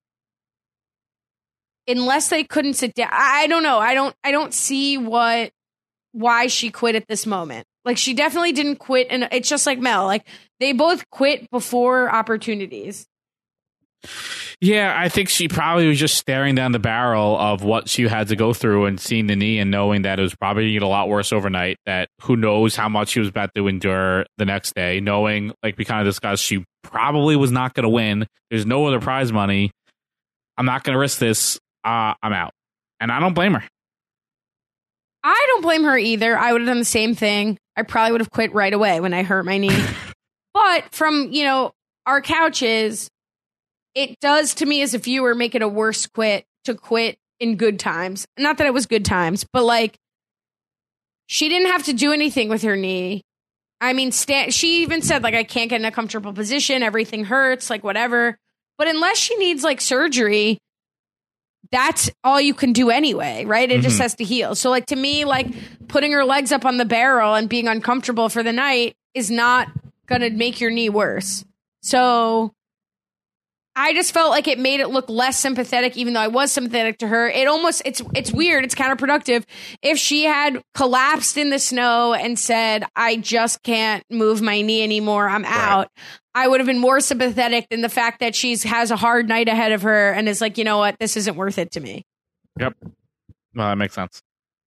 unless they couldn't sit down, I don't know. I don't. I don't see what, why she quit at this moment. Like she definitely didn't quit, and it's just like Mel. Like they both quit before opportunities. Yeah, I think she probably was just staring down the barrel of what she had to go through and seeing the knee and knowing that it was probably going to get a lot worse overnight, that who knows how much she was about to endure the next day, knowing, like we kind of discussed, she probably was not going to win. There's no other prize money. I'm not going to risk this. Uh, I'm out. And I don't blame her. I don't blame her either. I would have done the same thing. I probably would have quit right away when I hurt my knee. But from, you know, our couches, it does to me as a viewer make it a worse quit to quit in good times. Not that it was good times, but like she didn't have to do anything with her knee. I mean, sta- she even said like, I can't get in a comfortable position. Everything hurts, like whatever. But unless she needs like surgery, that's all you can do anyway, right? It mm-hmm. just has to heal. So like to me, like putting her legs up on the barrel and being uncomfortable for the night is not going to make your knee worse. So I just felt like it made it look less sympathetic, even though I was sympathetic to her. It almost, it's it's weird, it's counterproductive. If she had collapsed in the snow and said, I just can't move my knee anymore, I'm out, right, I would have been more sympathetic than the fact that she has a hard night ahead of her and is like, you know what, this isn't worth it to me. Yep. Well, that makes sense.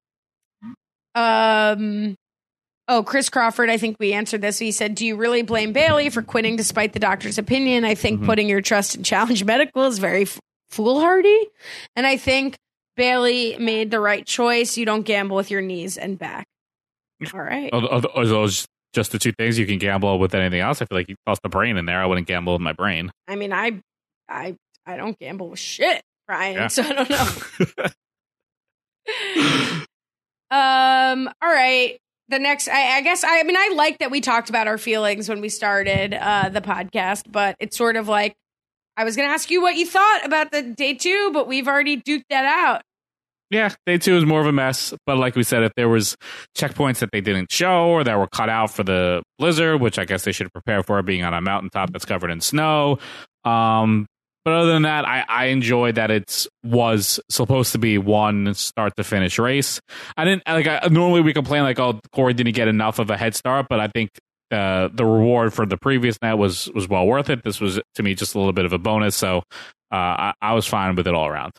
Um... Oh, Chris Crawford, I think we answered this. He said, do you really blame Bayley for quitting despite the doctor's opinion? I think mm-hmm. putting your trust in Challenge Medical is very f- foolhardy. And I think Bayley made the right choice. You don't gamble with your knees and back. All right. Are, are those just the two things? You can gamble with anything else? I feel like you tossed the brain in there. I wouldn't gamble with my brain. I mean, I I, I don't gamble with shit, Brian, yeah. So I don't know. um. All right. The next, I, I guess, I, I mean, I like that we talked about our feelings when we started uh, the podcast, but it's sort of like, I was going to ask you what you thought about the day two, but we've already duked that out. Yeah, day two is more of a mess. But like we said, if there was checkpoints that they didn't show or that were cut out for the blizzard, which I guess they should prepare for, being on a mountaintop that's covered in snow. Um, but other than that, I, I enjoyed that it was supposed to be one start to finish race. I didn't like. I, normally we complain like, oh, Corey didn't get enough of a head start, but I think uh, the reward for the previous night was was well worth it. This was to me just a little bit of a bonus, so uh, I, I was fine with it all around.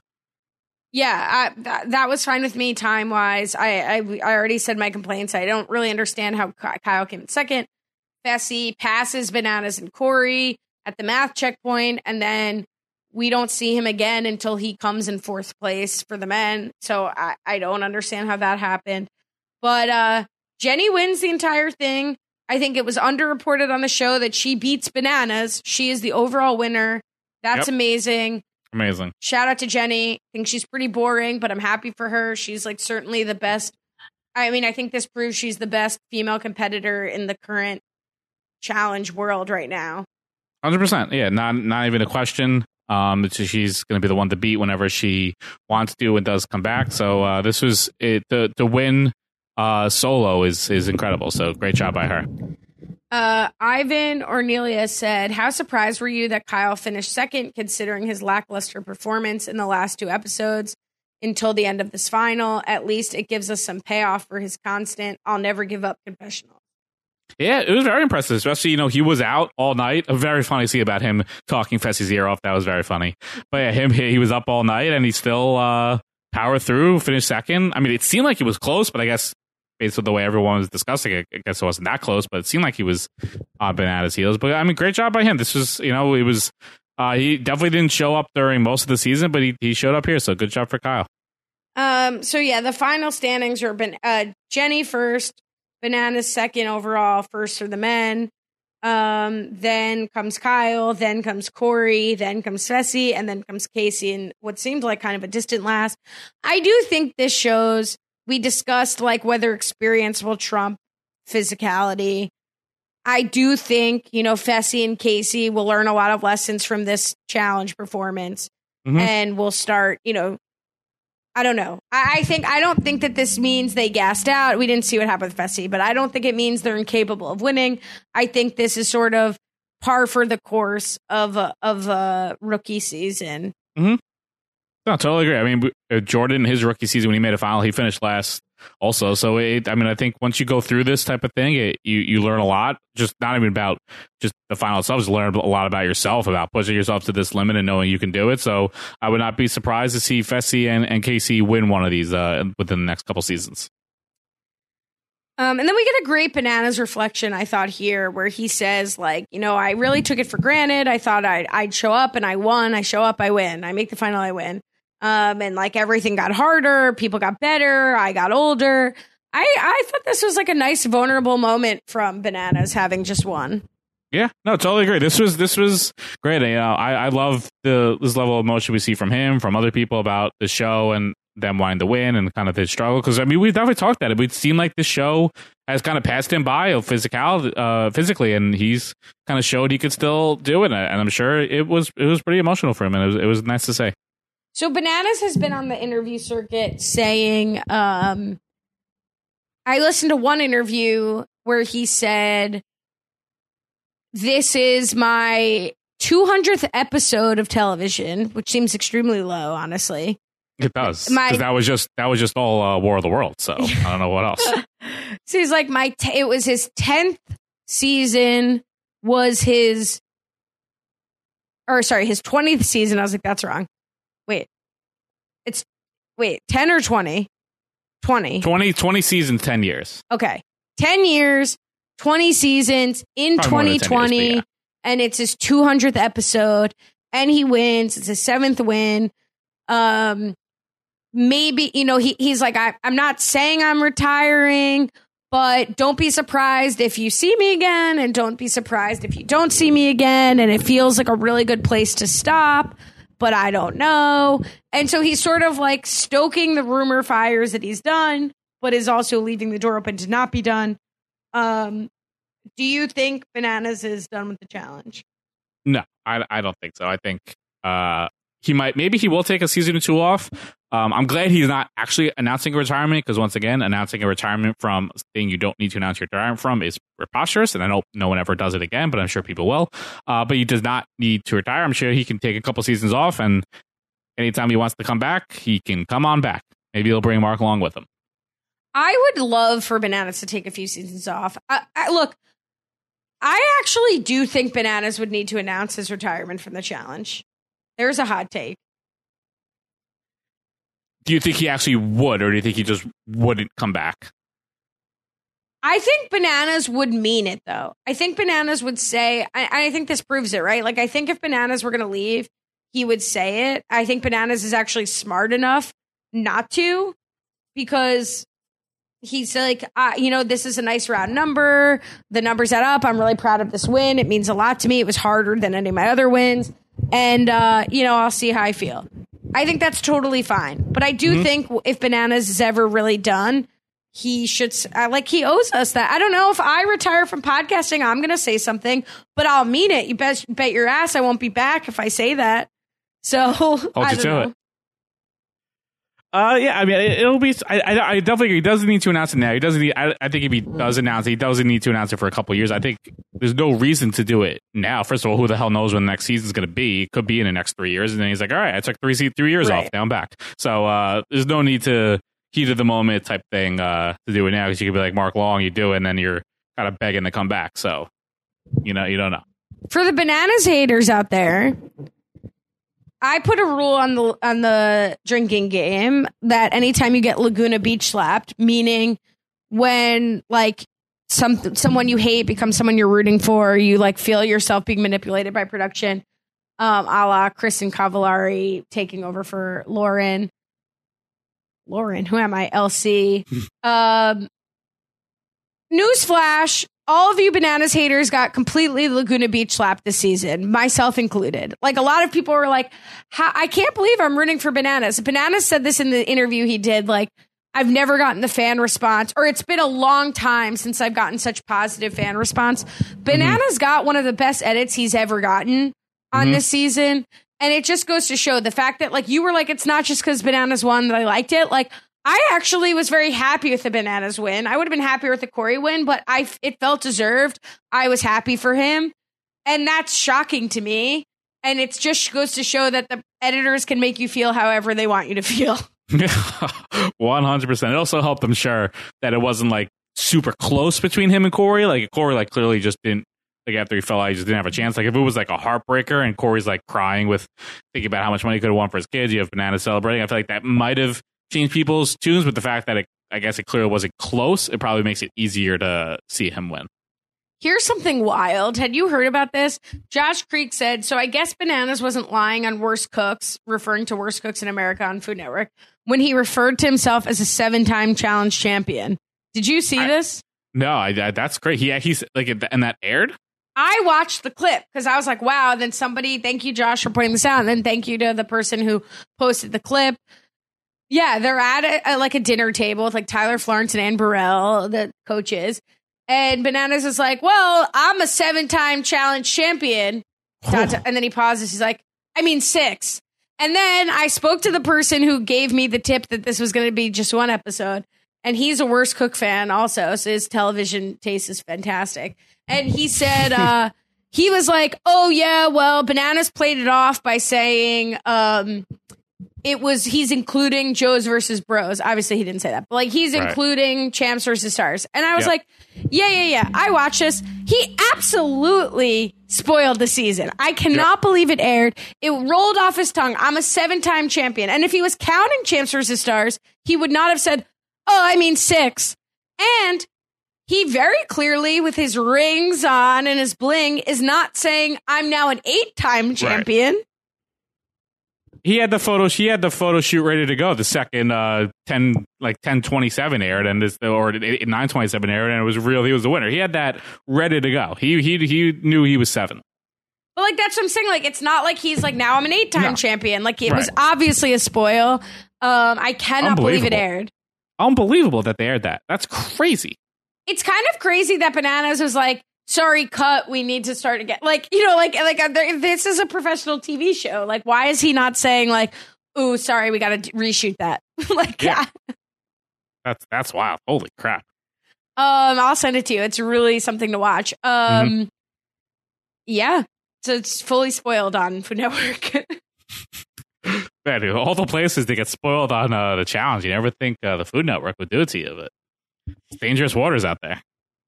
Yeah, I, that, that was fine with me time wise. I, I I already said my complaints. I don't really understand how Kyle came in second. Fessy passes Bananas and Corey at the math checkpoint, and then we don't see him again until he comes in fourth place for the men. So I, I don't understand how that happened. But uh, Jenny wins the entire thing. I think it was underreported on the show that she beats Bananas. She is the overall winner. That's yep. amazing. Amazing. Shout out to Jenny. I think she's pretty boring, but I'm happy for her. She's like certainly the best. I mean, I think this proves she's the best female competitor in the current challenge world right now. one hundred percent. Yeah, not not even a question. Um, so she's going to be the one to beat whenever she wants to and does come back. So uh, this was it. The the win uh, solo is is incredible. So great job by her. Uh, Ivan Ornelia said, "How surprised were you that Kyle finished second, considering his lackluster performance in the last two episodes until the end of this final? At least it gives us some payoff for his constant 'I'll never give up' confessional." Yeah, it was very impressive, especially, you know, he was out all night. A very funny scene about him talking Fessy's ear off. That was very funny. But yeah, him, he was up all night and he still uh, powered through, finished second. I mean, it seemed like it was close, but I guess based on the way everyone was discussing it, I guess it wasn't that close, but it seemed like he was uh, Bananas heels. But I mean, great job by him. This was, you know, it was, uh, he definitely didn't show up during most of the season, but he, he showed up here. So good job for Kyle. Um. So yeah, the final standings are been uh, Jenny first, Bananas second overall, first for the men. Um, then comes Kyle, then comes Corey, then comes Fessy, and then comes Casey in what seemed like kind of a distant last. I do think this shows, we discussed like whether experience will trump physicality. I do think, you know, Fessy and Casey will learn a lot of lessons from this challenge performance mm-hmm. and will start, you know, I don't know. I, I think I don't think that this means they gassed out. We didn't see what happened with Fessy, but I don't think it means they're incapable of winning. I think this is sort of par for the course of a, of a rookie season. Mm-hmm. No, I totally agree. I mean, Jordan, his rookie season when he made a final, he finished last also. So it, I mean, I think once you go through this type of thing, it, you you learn a lot. Just not even about just the final itself, just learn a lot about yourself, about pushing yourself to this limit and knowing you can do it. So I would not be surprised to see Fessy and, and K C win one of these uh, within the next couple seasons. Um, and then we get a great Bananas reflection, I thought, here, where he says, like, you know, I really took it for granted. I thought I'd, I'd show up and I won. I show up, I win. I make the final, I win. Um, and like everything got harder. People got better. I got older. I, I thought this was like a nice, vulnerable moment from Bananas having just won. Yeah, no, totally agree. This was this was great. You know, I, I love the this level of emotion we see from him, from other people about the show and them wanting to win and kind of his struggle. Because I mean, we've definitely talked that it would seem like the show has kind of passed him by physical, uh, physically, and he's kind of showed he could still do it. And I'm sure it was it was pretty emotional for him, and it was it was nice to say. So Bananas has been on the interview circuit saying, um, I listened to one interview where he said, "This is my two hundredth episode of television," which seems extremely low, honestly. It does. My, that was just that was just all uh, War of the Worlds. So I don't know what else. So he's like, my t- it was his tenth season. Was his, or sorry, his twentieth season. I was like, that's wrong. Wait, it's wait, ten or twenty? twenty. twenty, twenty seasons, ten years. Okay, ten years, twenty seasons in twenty twenty, years, yeah. And it's his two hundredth episode, and he wins. It's his seventh win. Um. Maybe, you know, he he's like, I, I'm not saying I'm retiring, but don't be surprised if you see me again, and don't be surprised if you don't see me again. And it feels like a really good place to stop, but I don't know. And so he's sort of like stoking the rumor fires that he's done, but is also leaving the door open to not be done. Um, do you think Bananas is done with the challenge? No, I, I don't think so. I think uh, he might, maybe he will take a season or two off. Um, I'm glad he's not actually announcing a retirement, because once again, announcing a retirement from a thing you don't need to announce your retirement from is preposterous, and I hope no one ever does it again, but I'm sure people will. Uh, but he does not need to retire. I'm sure he can take a couple seasons off, and anytime he wants to come back, he can come on back. Maybe he'll bring Mark along with him. I would love for Bananas to take a few seasons off. I, I, look, I actually do think Bananas would need to announce his retirement from the challenge. There's a hot take. Do you think he actually would, or do you think he just wouldn't come back? I think Bananas would mean it, though. I think Bananas would say, I, I think this proves it, right? Like, I think if Bananas were going to leave, he would say it. I think Bananas is actually smart enough not to, because he's like, uh, you know, this is a nice round number. The numbers add up. I'm really proud of this win. It means a lot to me. It was harder than any of my other wins. And, uh, you know, I'll see how I feel. I think that's totally fine. But I do mm-hmm. think if Bananas is ever really done, he should, uh, like, he owes us that. I don't know if I retire from podcasting, I'm going to say something, but I'll mean it. You bet, bet your ass I won't be back if I say that. So, hold I you don't to know. it. Uh, yeah, I mean, it, it'll be. I, I, I definitely agree. He doesn't need to announce it now. He doesn't need. I, I think if he does announce it, he doesn't need to announce it for a couple of years. I think there's no reason to do it now. First of all, who the hell knows when the next season's going to be? It could be in the next three years, and then he's like, "All right, I took three three years right. off. Now I'm back." So uh, there's no need to heat of the moment type thing uh, to do it now, because you could be like Mark Long, you do it, and then you're kind of begging to come back. So you know, you don't know. For the Bananas haters out there, I put a rule on the on the drinking game that anytime you get Laguna Beach slapped, meaning when like some someone you hate becomes someone you're rooting for, you like feel yourself being manipulated by production, um, a la Kristen Cavallari taking over for Lauren. Lauren, who am I? L C. um, newsflash. All of you Bananas haters got completely Laguna Beach slapped this season, myself included. Like, a lot of people were like, I can't believe I'm rooting for Bananas. Bananas said this in the interview he did, like, I've never gotten the fan response, or it's been a long time since I've gotten such positive fan response. Bananas mm-hmm. got one of the best edits he's ever gotten on mm-hmm. this season. And it just goes to show the fact that, like, you were like, it's not just because Bananas won that I liked it. Like, I actually was very happy with the Bananas win. I would have been happier with the Corey win, but I it felt deserved. I was happy for him. And that's shocking to me. And it just goes to show that the editors can make you feel however they want you to feel. one hundred percent. It also helped, I'm sure, that it wasn't like super close between him and Corey. Like Corey, like clearly just didn't. Like after he fell out, he just didn't have a chance. Like if it was like a heartbreaker and Corey's like crying with thinking about how much money he could have won for his kids, you have Bananas celebrating. I feel like that might have changed people's tunes, but the fact that it, I guess it clearly wasn't close, it probably makes it easier to see him win. Here's something wild. Had you heard about this? Josh Creek said, so I guess Bananas wasn't lying on Worst Cooks, referring to Worst Cooks in America on Food Network, when he referred to himself as a seven-time challenge champion. Did you see I, this? No, I, I, that's great. He, he's like, and that aired? I watched the clip because I was like, wow. And then somebody, thank you, Josh, for pointing this out. And then thank you to the person who posted the clip. Yeah, they're at a, a, like a dinner table with like Tyler Florence and Ann Burrell, the coaches. And Bananas is like, well, I'm a seven-time challenge champion. And then he pauses. He's like, I mean, six. And then I spoke to the person who gave me the tip that this was going to be just one episode. And he's a Worst Cook fan also. So his television taste is fantastic. And he said, uh, he was like, oh, yeah, well, Bananas played it off by saying um, it was, he's including Joes versus Bros. Obviously, he didn't say that, but like he's right. including Champs versus Stars. And I was yep. like, yeah, yeah, yeah. I watched this. He absolutely spoiled the season. I cannot yep. believe it aired. It rolled off his tongue. I'm a seven time champion. And if he was counting Champs versus Stars, he would not have said, oh, I mean, six. And he very clearly, with his rings on and his bling, is not saying I'm now an eight-time champion. Right. He had the photo. She had the photo shoot ready to go. The second uh, ten, like ten twenty-seven aired, and this or nine twenty-seven aired, and it was real. He was the winner. He had that ready to go. He he he knew he was seven. But like that's what I'm saying. Like it's not like he's like now I'm an eight-time no. champion. Like it right. was obviously a spoil. Um, I cannot believe it aired. Unbelievable that they aired that. That's crazy. It's kind of crazy that Bananas was like, sorry, cut, we need to start again. Like, you know, like, like this is a professional T V show. Like, why is he not saying like, ooh, sorry, we got to reshoot that? like, yeah. That's, that's wild. Holy crap. Um, I'll send it to you. It's really something to watch. Um, mm-hmm. Yeah. So it's fully spoiled on Food Network. Man, dude, all the places they get spoiled on uh, the challenge. You never think uh, the Food Network would do it to you, but it's dangerous waters out there.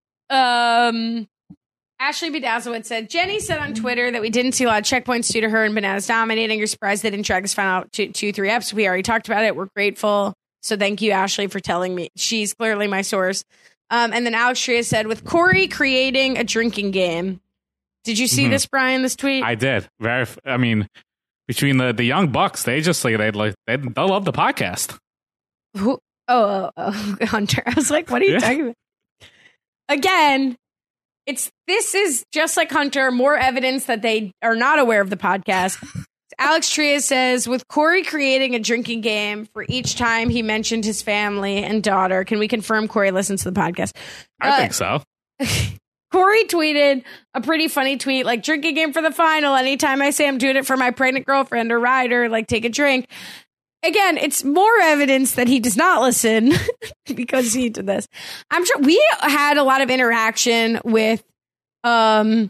Um, Ashley Bedazzlewitz said, Jenny said on Twitter that we didn't see a lot of checkpoints due to her and Bananas dominating. You're surprised they didn't drag us final out two, two, three eps. We already talked about it. We're grateful. So thank you, Ashley, for telling me. She's clearly my source. Um, and then Alex Tria said, with Corey creating a drinking game. Did you see mm-hmm. this, Brian, this tweet? I did. Very. I mean, between the, the young bucks, they just like, they like, they they'll love the podcast. Who? Oh, oh, oh, Hunter. I was like, what are you yeah. talking about? Again, it's this is just like Hunter, more evidence that they are not aware of the podcast. Alex Tria says, with Corey creating a drinking game for each time he mentioned his family and daughter, can we confirm Corey listens to the podcast? I uh, think so. Corey tweeted a pretty funny tweet, like, drinking game for the final. Anytime I say I'm doing it for my pregnant girlfriend or rider, like, take a drink. Again, it's more evidence that he does not listen because he did this. I'm sure we had a lot of interaction with um,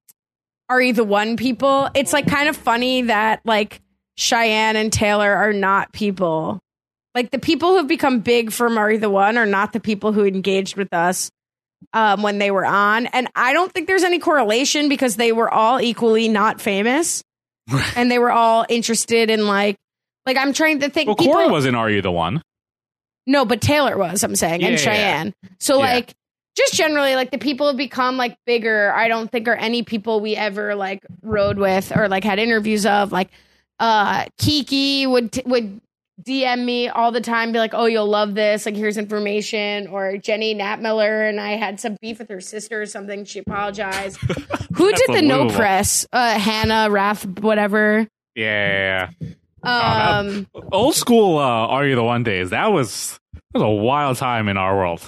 Are You the One people. It's like kind of funny that like Cheyenne and Taylor are not people. Like the people who have become big from Are You the One are not the people who engaged with us um, when they were on. And I don't think there's any correlation because they were all equally not famous and they were all interested in like, Like, I'm trying to think. Well, people, Corey wasn't Are You the One? No, but Taylor was, I'm saying, yeah, and Cheyenne. Yeah. So, yeah. like, just generally, like, the people have become, like, bigger. I don't think are any people we ever, like, rode with or, like, had interviews of. Like, uh, Kiki would t- would D M me all the time, be like, oh, you'll love this. Like, here's information. Or Jenny Knapmiller, and I had some beef with her sister or something. She apologized. Who did the no press? Uh, Hannah, Rath, whatever. Yeah. Um, oh, old school uh, Are You the One days. That was that was a wild time in our world.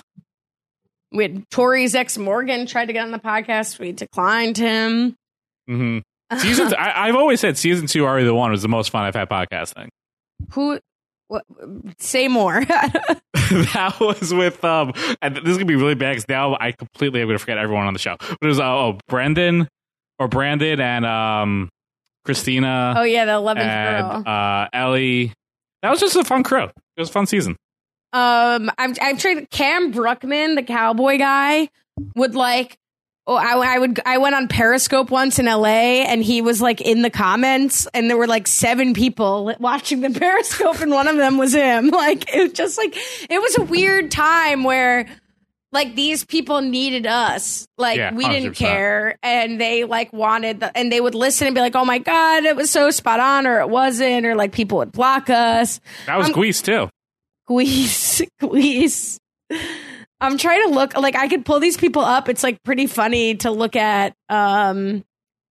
We had Tori's ex Morgan tried to get on the podcast. We declined him. Mm-hmm. Season two, I, I've always said season two Are You the One was the most fun I've had podcasting. Who? What, say more. That was with um. And this is gonna be really bad because now I completely am gonna forget everyone on the show. But it was uh, oh Brendan or Brandon and um. Christina. Oh, yeah, the eleventh and, girl. Uh, Ellie. That was just a fun crew. It was a fun season. Um, I'm I'm trying. Cam Bruckman, the cowboy guy, would like. Oh, I, I would. I went on Periscope once in L A, and he was like in the comments, and there were like seven people watching the Periscope, and one of them was him. Like it was just like it was a weird time where like these people needed us, like Yeah, we one hundred didn't percent. care, and they like wanted, the, and they would listen and be like, "Oh my god, it was so spot on," or it wasn't, or like people would block us. That was Um, Grease too. Squeeze, squeeze. I'm trying to look like I could pull these people up. It's like pretty funny to look at. Um,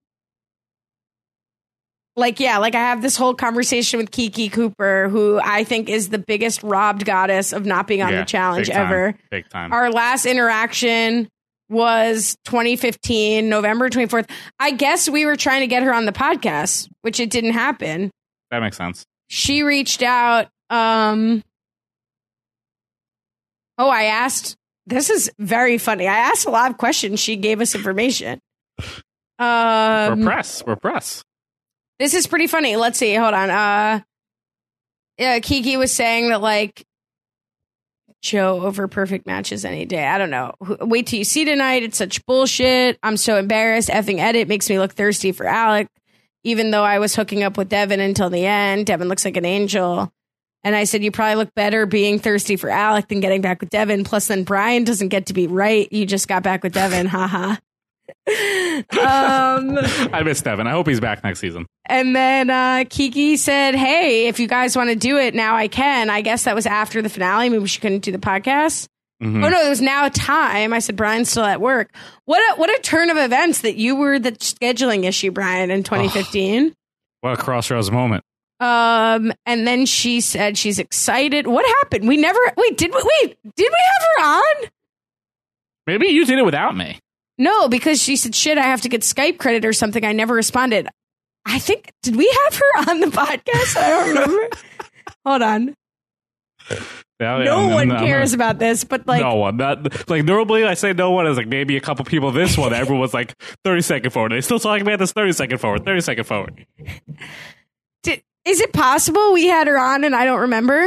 like, yeah, like I have this whole conversation with Kiki Cooper, who I think is the biggest robbed goddess of not being on Yeah, the challenge big time, ever. Big time. Our last interaction was twenty fifteen, November twenty-fourth. I guess we were trying to get her on the podcast, which it didn't happen. That makes sense. She reached out. Um, oh, I asked. This is very funny. I asked a lot of questions. She gave us information. Um, We're press. We're press. This is pretty funny. Let's see. Hold on. Uh, yeah, Kiki was saying that like Joe over perfect matches any day. I don't know. Wait till you see tonight. It's such bullshit. I'm so embarrassed. Effing edit makes me look thirsty for Alec, even though I was hooking up with Devin until the end. Devin looks like an angel. And I said, you probably look better being thirsty for Alec than getting back with Devin. Plus, then Brian doesn't get to be right. You just got back with Devin. Haha. um, I miss Devin. I hope he's back next season. and then uh, Kiki said, hey, if you guys want to do it, now I can. I guess that was after the finale. Maybe she couldn't do the podcast. Mhm. Oh, no, it was now time. I said, Brian's still at work. What a, what a turn of events that you were the scheduling issue, Brian, in twenty fifteen. What a crossroads moment. Um, and then she said she's excited. What happened? We never, wait, did we, wait, did we have her on? Maybe you did it without me. No, because she said, shit, I have to get Skype credit or something. I never responded. I think, did we have her on the podcast? I don't remember. Hold on. Yeah, No I'm- one I'm- cares about this, but like, no one. That, like normally I say no one is like maybe a couple people. This one, everyone was like thirty second forward. They still talking about this thirty second forward, thirty second forward. did, is it possible we had her on and I don't remember?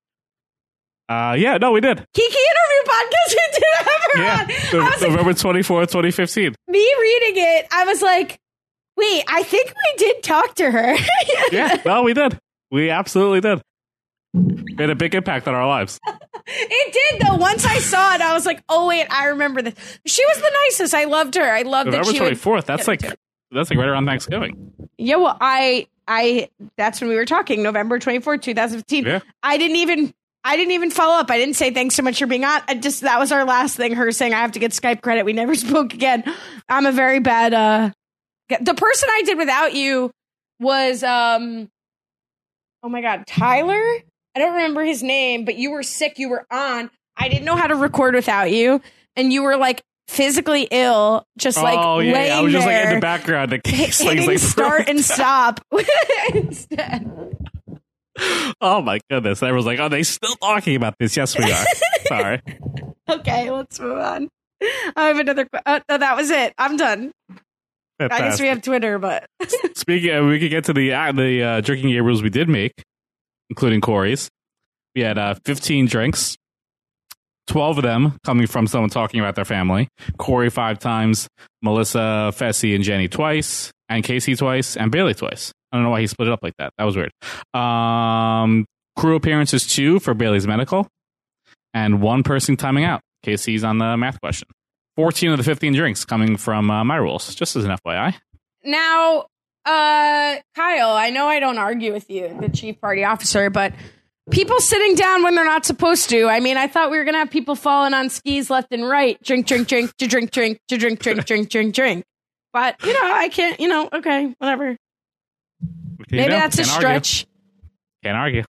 Uh, yeah, no, we did. Kiki interview podcast, we did have her Yeah, on. the, I was like, November twenty-fourth, twenty fifteen. me reading it, I was like, wait, I think we did talk to her. Yeah, no, we did. We absolutely did. It had a big impact on our lives. It did though. Once I saw it, I was like, "Oh wait, I remember this." She was the nicest. I loved her. I loved November that she twenty fourth. would That's get like into it. that's like right around Thanksgiving. Yeah. Well, I, I. That's when we were talking. November twenty fourth, two thousand fifteen. Yeah. I didn't even. I didn't even follow up. I didn't say thanks so much for being on. I just that was our last thing. Her saying I have to get Skype credit. We never spoke again. I'm a very bad. uh The person I did without you was um. Oh my God, Tyler. I don't remember his name, but you were sick. You were on. I didn't know how to record without you, and you were like physically ill, just like oh yeah, laying I was just there, like in the background. The case, like, hitting like, start and stop instead. Oh my goodness! Everyone's like, "Oh, they still talking about this?" Yes, we are. Sorry. Okay, let's move on. I have another. Qu- uh, no, that was it. I'm done. Fantastic. I guess we have Twitter, but Speaking, of, we could get to the uh, the uh, drinking game rules we did make, including Corey's. We had uh, fifteen drinks, twelve of them coming from someone talking about their family. Corey five times, Melissa, Fessy, and Jenny twice, and Casey twice, and Bailey twice. I don't know why he split it up like that. That was weird. Um, crew appearances two for Bailey's medical, and one person timing out. Casey's on the math question. fourteen of the fifteen drinks coming from uh, my rules, just as an F Y I. now, uh, Kyle, I know I don't argue with you, the chief party officer, but people sitting down when they're not supposed to. I mean, I thought we were gonna have people falling on skis left and right. Drink, drink, drink, to drink, drink, to drink, drink, drink, drink, drink. But you know, I can't. You know, okay, whatever. You Maybe know, that's a can't argue. stretch. Can't argue.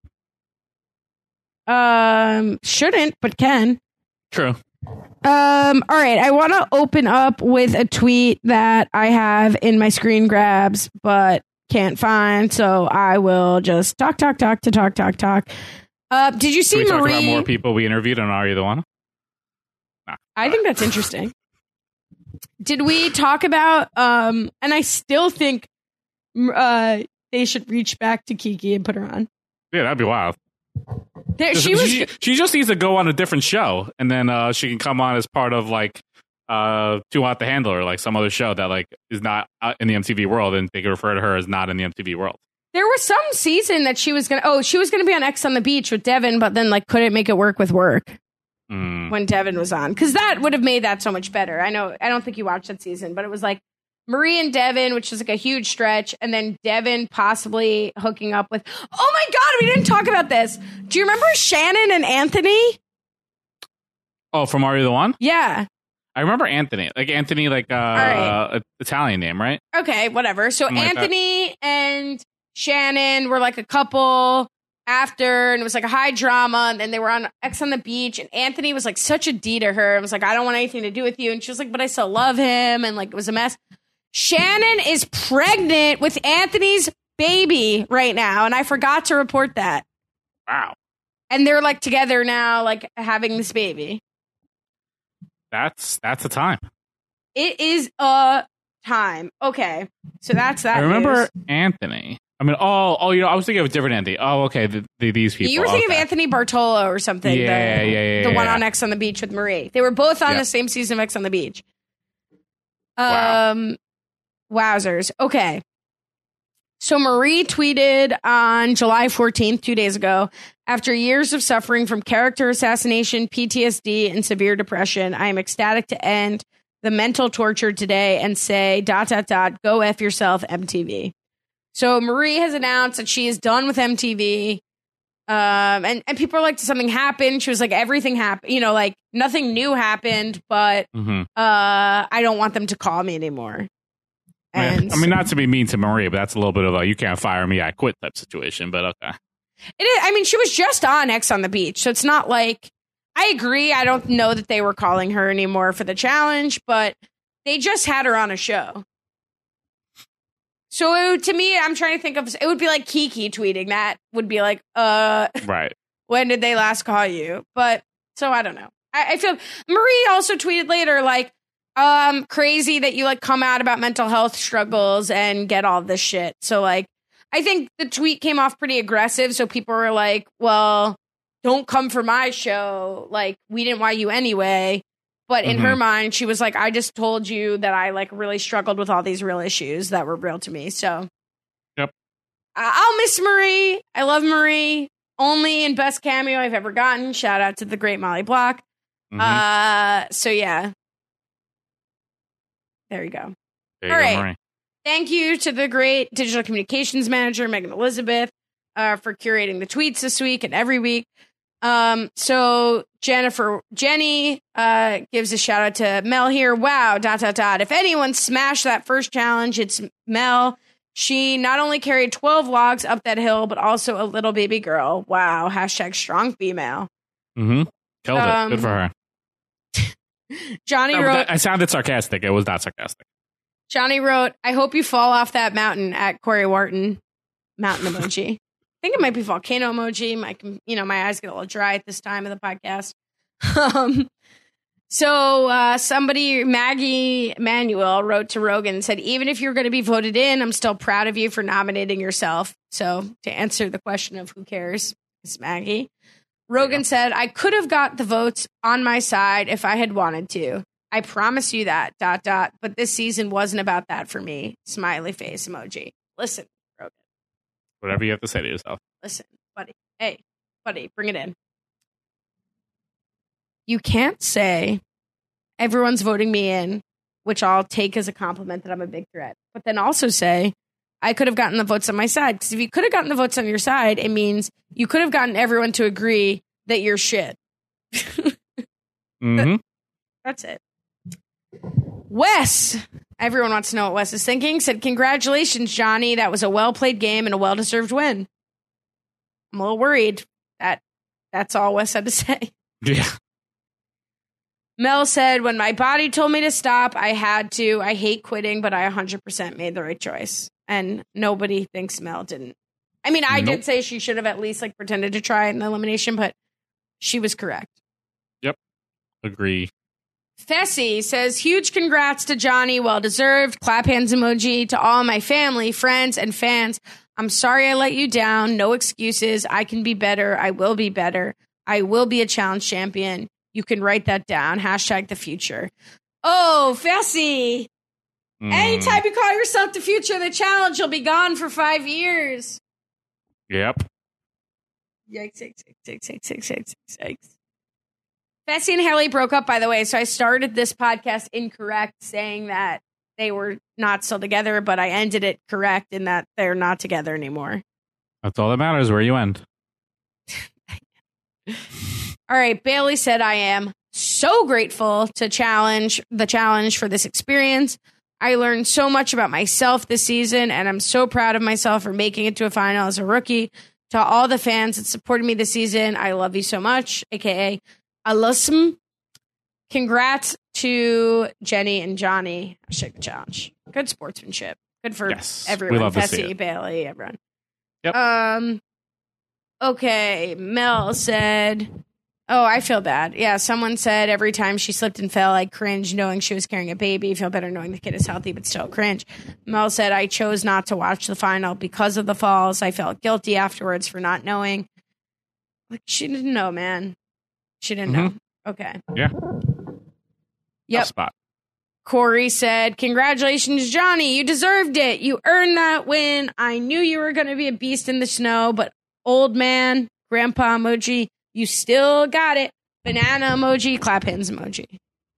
Um, shouldn't, but can. True. Um, all right. I want to open up with a tweet that I have in my screen grabs, but can't find. So I will just talk, talk, talk to talk, talk, talk. Uh, did you see Can we Marie? talk about more people we interviewed on Are You the One? Nah. I think that's interesting. Did we talk about? Um, and I still think uh, they should reach back to Kiki and put her on. Yeah, that'd be wild. There, she was. She, she just needs to go on a different show, and then uh, she can come on as part of like uh, Too Hot to Handle or like some other show that like is not in the M T V world, and they can refer to her as not in the M T V world. There was some season that she was gonna. Oh, she was gonna be on X on the Beach with Devin, but then like couldn't make it work with work mm. when Devin was on, because that would have made that so much better. I know. I don't think you watched that season, but it was like Marie and Devin, which was like a huge stretch, and then Devin possibly hooking up with. Oh my God, we didn't talk about this. Do you remember Shannon and Anthony? Oh, from Are You the One? Yeah. I remember Anthony, like Anthony, like uh, right. Italian name, right? Okay, whatever. So Something Anthony like and Shannon were like a couple after, and it was like a high drama, and then they were on X on the Beach, and Anthony was like such a D to her and was like, I don't want anything to do with you, and she was like, but I still love him, and like it was a mess. Shannon is pregnant with Anthony's baby right now, and I forgot to report that. Wow. And they're like together now, like having this baby. That's that's a time. It is a time. Okay, so that's that. I remember news. Anthony. I mean, oh, oh, you know, I was thinking of a different Anthony. Oh, okay, the, the, these people. You were thinking okay. of Anthony Bartolo or something. Yeah, the, yeah, yeah, the yeah, one yeah. on X on the Beach with Marie. They were both on yeah. the same season of X on the Beach. Wow. Um, wowzers. Okay. So Marie tweeted on July fourteenth, two days ago, after years of suffering from character assassination, P T S D, and severe depression, I am ecstatic to end the mental torture today and say, dot, dot, dot, go F yourself, M T V. So Marie has announced that she is done with M T V. Um, and, and people are like, did something happen? She was like, everything happened. You know, like nothing new happened, but mm-hmm. uh, I don't want them to call me anymore. And I mean, not to be mean to Marie, but that's a little bit of a you can't fire me, I quit type situation. But okay. It is, I mean, she was just on X on the Beach, so it's not like I agree. I don't know that they were calling her anymore for the challenge, but they just had her on a show. So it would, to me, I'm trying to think of it would be like Kiki tweeting that would be like, uh, right. When did they last call you? But so I don't know. I, I feel Marie also tweeted later like, um, crazy that you like come out about mental health struggles and get all this shit. So like, I think the tweet came off pretty aggressive. So people were like, well, don't come for my show. Like, we didn't want you anyway. But in mm-hmm. her mind, she was like, I just told you that I like really struggled with all these real issues that were real to me. So yep. I- I'll miss Marie. I love Marie. Only in best cameo I've ever gotten. Shout out to the great Molly Block. Mm-hmm. Uh, so yeah. There you go. There you all go, right. Marie. Thank you to the great digital communications manager, Megan Elizabeth, uh, for curating the tweets this week and every week. Um, so Jennifer, Jenny, uh, gives a shout out to Mel here. Wow, dot, dot, dot. If anyone smashed that first challenge, it's Mel. She not only carried twelve logs up that hill, but also a little baby girl. Wow. Hashtag strong female. Mm-hmm. Killed Um, it. Good for her. Johnny No, wrote, that, I sounded sarcastic. It was not sarcastic. Johnny wrote, I hope you fall off that mountain at Corey Wharton. Mountain emoji. I think it might be volcano emoji. My, you know, my eyes get a little dry at this time of the podcast. Um, so uh, somebody, Maggie Manuel, wrote to Rogan and said, even if you're going to be voted in, I'm still proud of you for nominating yourself. So to answer the question of who cares, it's Maggie. Rogan yeah. said, I could have got the votes on my side if I had wanted to. I promise you that, dot, dot. But this season wasn't about that for me. Smiley face emoji. Listen, Rogan. Whatever you have to say to yourself. Listen, buddy. Hey, buddy, bring it in. You can't say everyone's voting me in, which I'll take as a compliment that I'm a big threat. But then also say, I could have gotten the votes on my side. Because if you could have gotten the votes on your side, it means you could have gotten everyone to agree that you're shit. mm-hmm. That's it. Wes, everyone wants to know what Wes is thinking, said, congratulations, Johnny. That was a well-played game and a well-deserved win. I'm a little worried that that's all Wes had to say. Yeah. Mel said, when my body told me to stop, I had to. I hate quitting, but I one hundred percent made the right choice. And nobody thinks Mel didn't. I mean, I nope. did say she should have at least like pretended to try an elimination, but she was correct. Yep. Agree. Fessy says, huge congrats to Johnny. Well deserved. Clap hands emoji to all my family, friends, and fans. I'm sorry I let you down. No excuses. I can be better. I will be better. I will be a challenge champion. You can write that down. Hashtag the future. Oh, Fessy. Mm. Anytime you call yourself the future of the challenge, you'll be gone for five years. Yep. Yikes, yikes, yikes, yikes, yikes, yikes, yikes. Fessy and Haley broke up, by the way, so I started this podcast incorrect, saying that they were not still together, but I ended it correct in that they're not together anymore. That's all that matters, where you end. All right, Bailey said, I am so grateful to challenge the challenge for this experience. I learned so much about myself this season, and I'm so proud of myself for making it to a final as a rookie. To all the fans that supported me this season, I love you so much, a k a. Alusm. Congrats to Jenny and Johnny. Shake the challenge. Good sportsmanship. Good for yes, everyone. We love to see Fessy, it. Bailey, everyone. Yep. Um. Okay, Mel said, oh, I feel bad. Yeah, someone said every time she slipped and fell, I cringed knowing she was carrying a baby. Feel better knowing the kid is healthy, but still cringe. Mel said, I chose not to watch the final because of the falls. I felt guilty afterwards for not knowing. Like, she didn't know, man. She didn't Mm-hmm. know. Okay. Yeah. Yep. Tough spot. Corey said, congratulations, Johnny. You deserved it. You earned that win. I knew you were going to be a beast in the snow, but old man, grandpa emoji, you still got it. Banana emoji, clap hands emoji.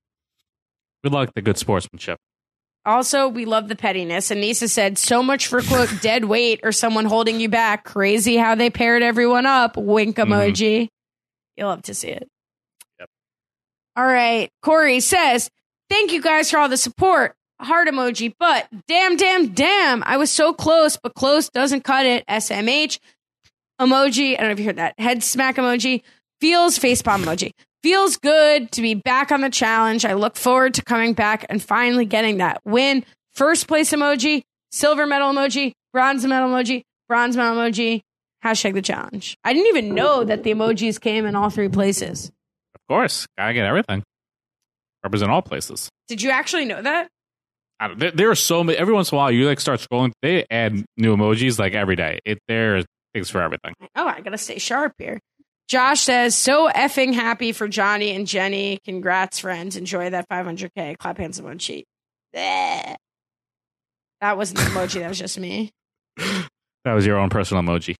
We like the good sportsmanship. Also, we love the pettiness. Anissa said, so much for, quote, dead weight or someone holding you back. Crazy how they paired everyone up. Wink emoji. Mm-hmm. You'll love to see it. Yep. All right. Corey says, thank you guys for all the support. Heart emoji, but damn, damn, damn. I was so close, but close doesn't cut it. S M H emoji. I don't know if you heard that. Head smack emoji. Feels facepalm emoji. Feels good to be back on the challenge. I look forward to coming back and finally getting that win. First place emoji, silver medal emoji, bronze medal emoji, bronze medal emoji. Hashtag the challenge. I didn't even know that the emojis came in all three places. Of course. Gotta get everything. Represent all places. Did you actually know that? I don't, there, there are so many. Every once in a while, you like start scrolling. They add new emojis like every day. It There are things for everything. Oh, I gotta stay sharp here. Josh says, so effing happy for Johnny and Jenny. Congrats, friends. Enjoy that five hundred K. Clap hands emoji. Bleh. That wasn't an emoji. That was just me. That was your own personal emoji.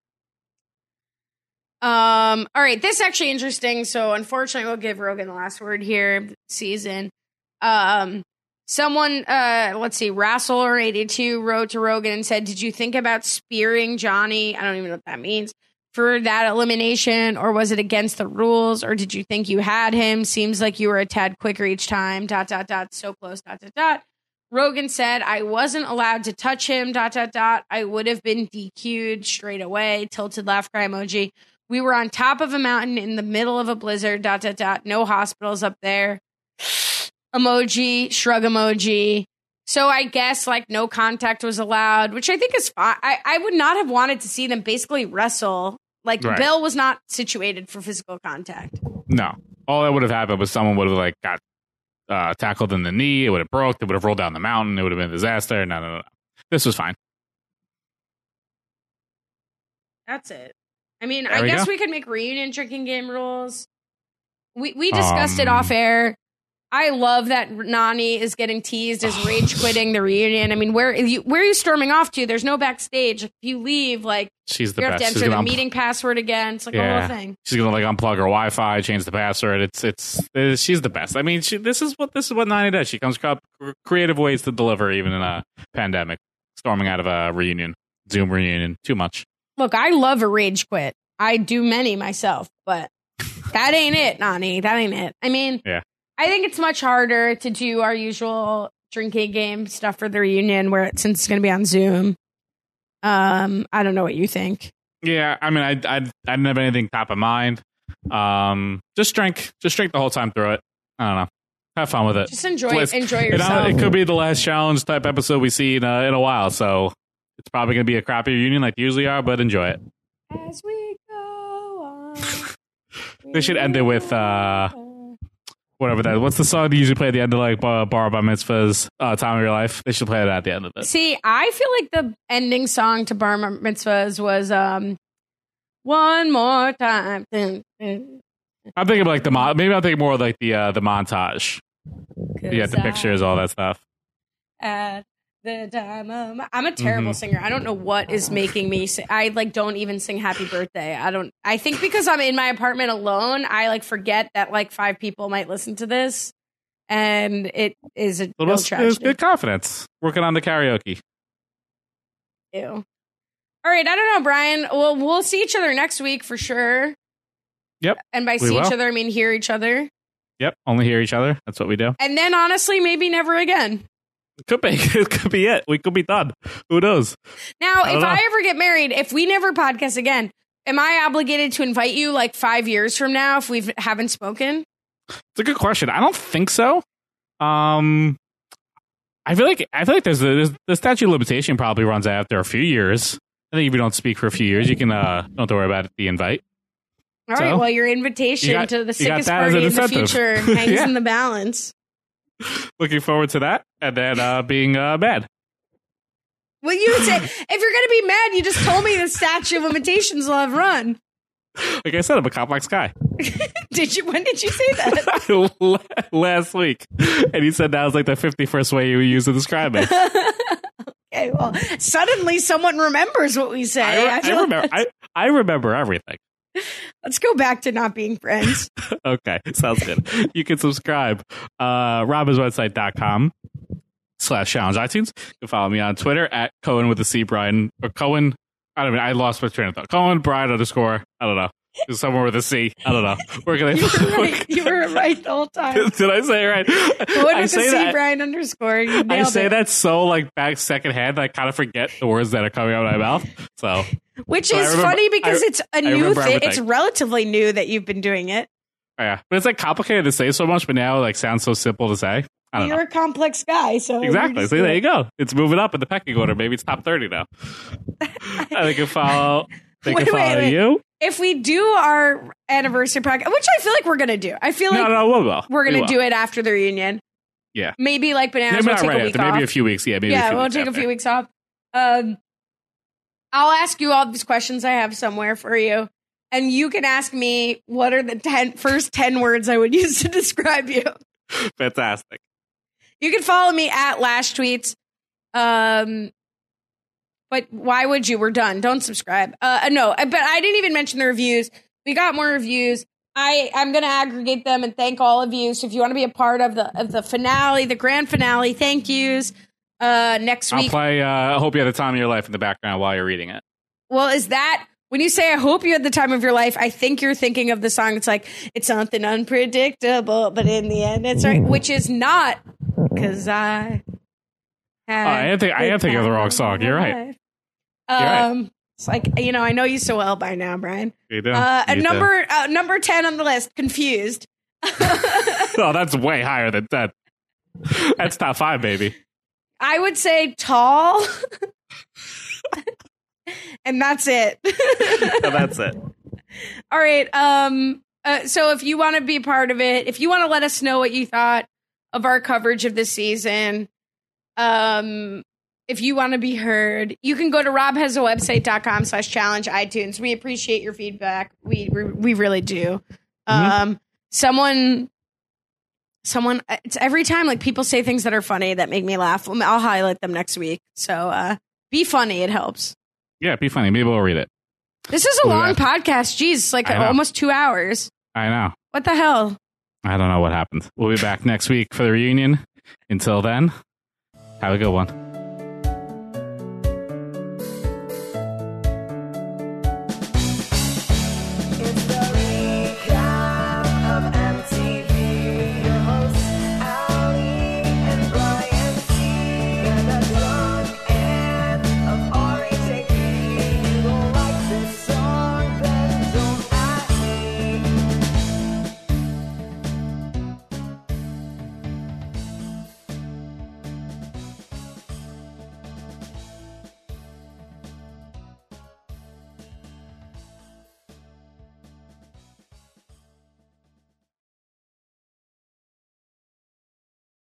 Um. All right. This is actually interesting. So, unfortunately, we'll give Rogan the last word here. Season. Um. Someone, uh, let's see, Rassler eighty-two wrote to Rogan and said, did you think about spearing Johnny? I don't even know what that means. For that elimination, or was it against the rules, or did you think you had him? Seems like you were a tad quicker each time. Dot dot dot. So close. Dot dot dot. Rogan said, I wasn't allowed to touch him. Dot dot dot. I would have been D Q'd straight away. Tilted laugh cry emoji. We were on top of a mountain in the middle of a blizzard. Dot dot dot. No hospitals up there. Emoji. Shrug emoji. So I guess like no contact was allowed, which I think is fine. I, I would not have wanted to see them basically wrestle. Like, right. Bill was not situated for physical contact. No. All that would have happened was someone would have, like, got uh, tackled in the knee. It would have broke. It would have rolled down the mountain. It would have been a disaster. No, no, no. This was fine. That's it. I mean, there I we guess go. we could make reunion drinking game rules. We we discussed um, it off air. I love that Nany is getting teased as rage quitting the reunion. I mean, where are you, where are you storming off to? There's no backstage. If you leave, like, she's the you best. have to enter the meeting password again. It's like yeah. a whole thing. She's gonna like unplug her Wi-Fi, change the password. It's it's, it's she's the best. I mean, she, this is what this is what Nany does. She comes up with creative ways to deliver, even in a pandemic. Storming out of a reunion, Zoom reunion, too much. Look, I love a rage quit. I do many myself, but that ain't it, Nany. That ain't it. I mean, yeah. I think it's much harder to do our usual drinking game stuff for the reunion, where it, since it's going to be on Zoom. Um, I don't know what you think. Yeah, I mean, I I I didn't have anything top of mind. Um, just drink, just drink the whole time through it. I don't know. Have fun with it. Just enjoy, Let's, enjoy yourself. It, it could be the last challenge type episode we see in a, in a while, so it's probably going to be a crappy reunion like they usually are, but enjoy it. As we go on, they should end it with. Uh, whatever that. What's the song they usually play at the end of like bar, bar bar mitzvahs, uh, time of your life? They should play it at the end of it. See, I feel like the ending song to bar mitzvahs was um, "One More Time." I'm thinking of like the mo- maybe I'm thinking more of like the uh, the montage. Yeah, the pictures, all that stuff. At the time of my- I'm a terrible Mhm. singer. I don't know what is making me sing. I like don't even sing happy birthday. I don't I think because I'm in my apartment alone, I like forget that like five people might listen to this, and it is a Well, real it was tragedy. good confidence. Working on the karaoke. Ew. All right, I don't know, Brian. Well, we'll see each other next week for sure. Yep. And by we see each will. other, I mean hear each other. Yep. Only hear each other. That's what we do. And then honestly, maybe never again. It could be. It could be it. We could be done. Who knows? Now, I don't if know. I ever get married, if we never podcast again, am I obligated to invite you like five years from now if we haven't spoken? It's a good question. I don't think so. Um, I feel like I feel like there's, a, there's the statute of limitation probably runs out after a few years. I think if you don't speak for a few years, you can uh don't have to worry about the invite. All right. So, Well, your invitation you got- to the you got sickest that as party an in the incentive. future hangs Yeah. in the balance. Looking forward to that, and then uh, being uh, mad. Well, you would say if you're going to be mad, you just told me the statute of limitations will have run. Like I said, I'm a complex guy. Did you? When did you say that? Last week, and he said that was like the fifty-first way you would use to describe me. Okay. Well, suddenly someone remembers what we say. I, I feel remember. like I, I remember everything. Let's go back to not being friends. Okay, sounds good. You can subscribe. Uh, robbinswebsite.com slash challenge iTunes. You can follow me on Twitter at Cohen with a C, Brian, or Cohen. I don't know. I lost my train of thought. Cohen, Brian underscore. I don't know. There's somewhere with a C. I don't know. Where can I? You were right. You were right the whole time. Did I say it right? Cohen I with say the C, that. Brian underscore. You I nailed say it. that so like back secondhand. I kind of forget the words that are coming out of my mouth. So, Which So I is remember- funny because I- it's a I new remember thing. everything. It's relatively new that you've been doing it. yeah, but it's like complicated to say so much, but now it like sounds so simple to say. I don't You're know. a complex guy, so you're Exactly. just See, there like- you go. It's moving up in the pecking order. Maybe it's top thirty now. And they can follow. They Wait, can wait, follow wait. you. If we do our anniversary podcast, which I feel like we're gonna do, I feel like No, no, we'll, we'll. we're We gonna will. do it after the reunion. Yeah. Maybe like bananas Maybe will not take right a week after. off. Maybe a few weeks. Yeah. Maybe yeah, a few we'll weeks take a after. few weeks off. Um, I'll ask you all these questions I have somewhere for you, and you can ask me what are the ten, first ten words I would use to describe you. Fantastic. You can follow me at Lash Tweets. Um, but why would you? We're done. Don't subscribe. Uh, no, but I didn't even mention the reviews. We got more reviews. I, I'm going to aggregate them and thank all of you. So if you want to be a part of the of the finale, the grand finale, thank yous. Uh, next I'll week. play. Uh, I hope you had the time of your life in the background while you're reading it. Well, is that when you say I hope you had the time of your life? I think you're thinking of the song. It's like it's something unpredictable, but in the end, it's right. Which is not because I. Had Oh, I am think- I am thinking of the wrong song. You're right. life. You're right. Um, it's like you know, I know you so well by now, Brian. You do. Uh, You a do. number uh, number ten on the list. Confused. Oh, that's way higher than ten. That's top five, baby. I would say tall, and that's it. So that's it. All right. Um. Uh, so if you want to be a part of it, if you want to let us know what you thought of our coverage of this season, um, if you want to be heard, you can go to robhasawebsite.com slash challenge iTunes. We appreciate your feedback. We we, we really do. Um, someone, someone, it's every time like people say things that are funny that make me laugh. I'll highlight them next week. So uh, be funny. It helps. Yeah, be funny. Maybe we'll read it. This is a We'll do long that. podcast. Jeez, it's like I know. almost two hours. I know. What the hell? I don't know what happened. We'll be back next week for the reunion. Until then, have a good one.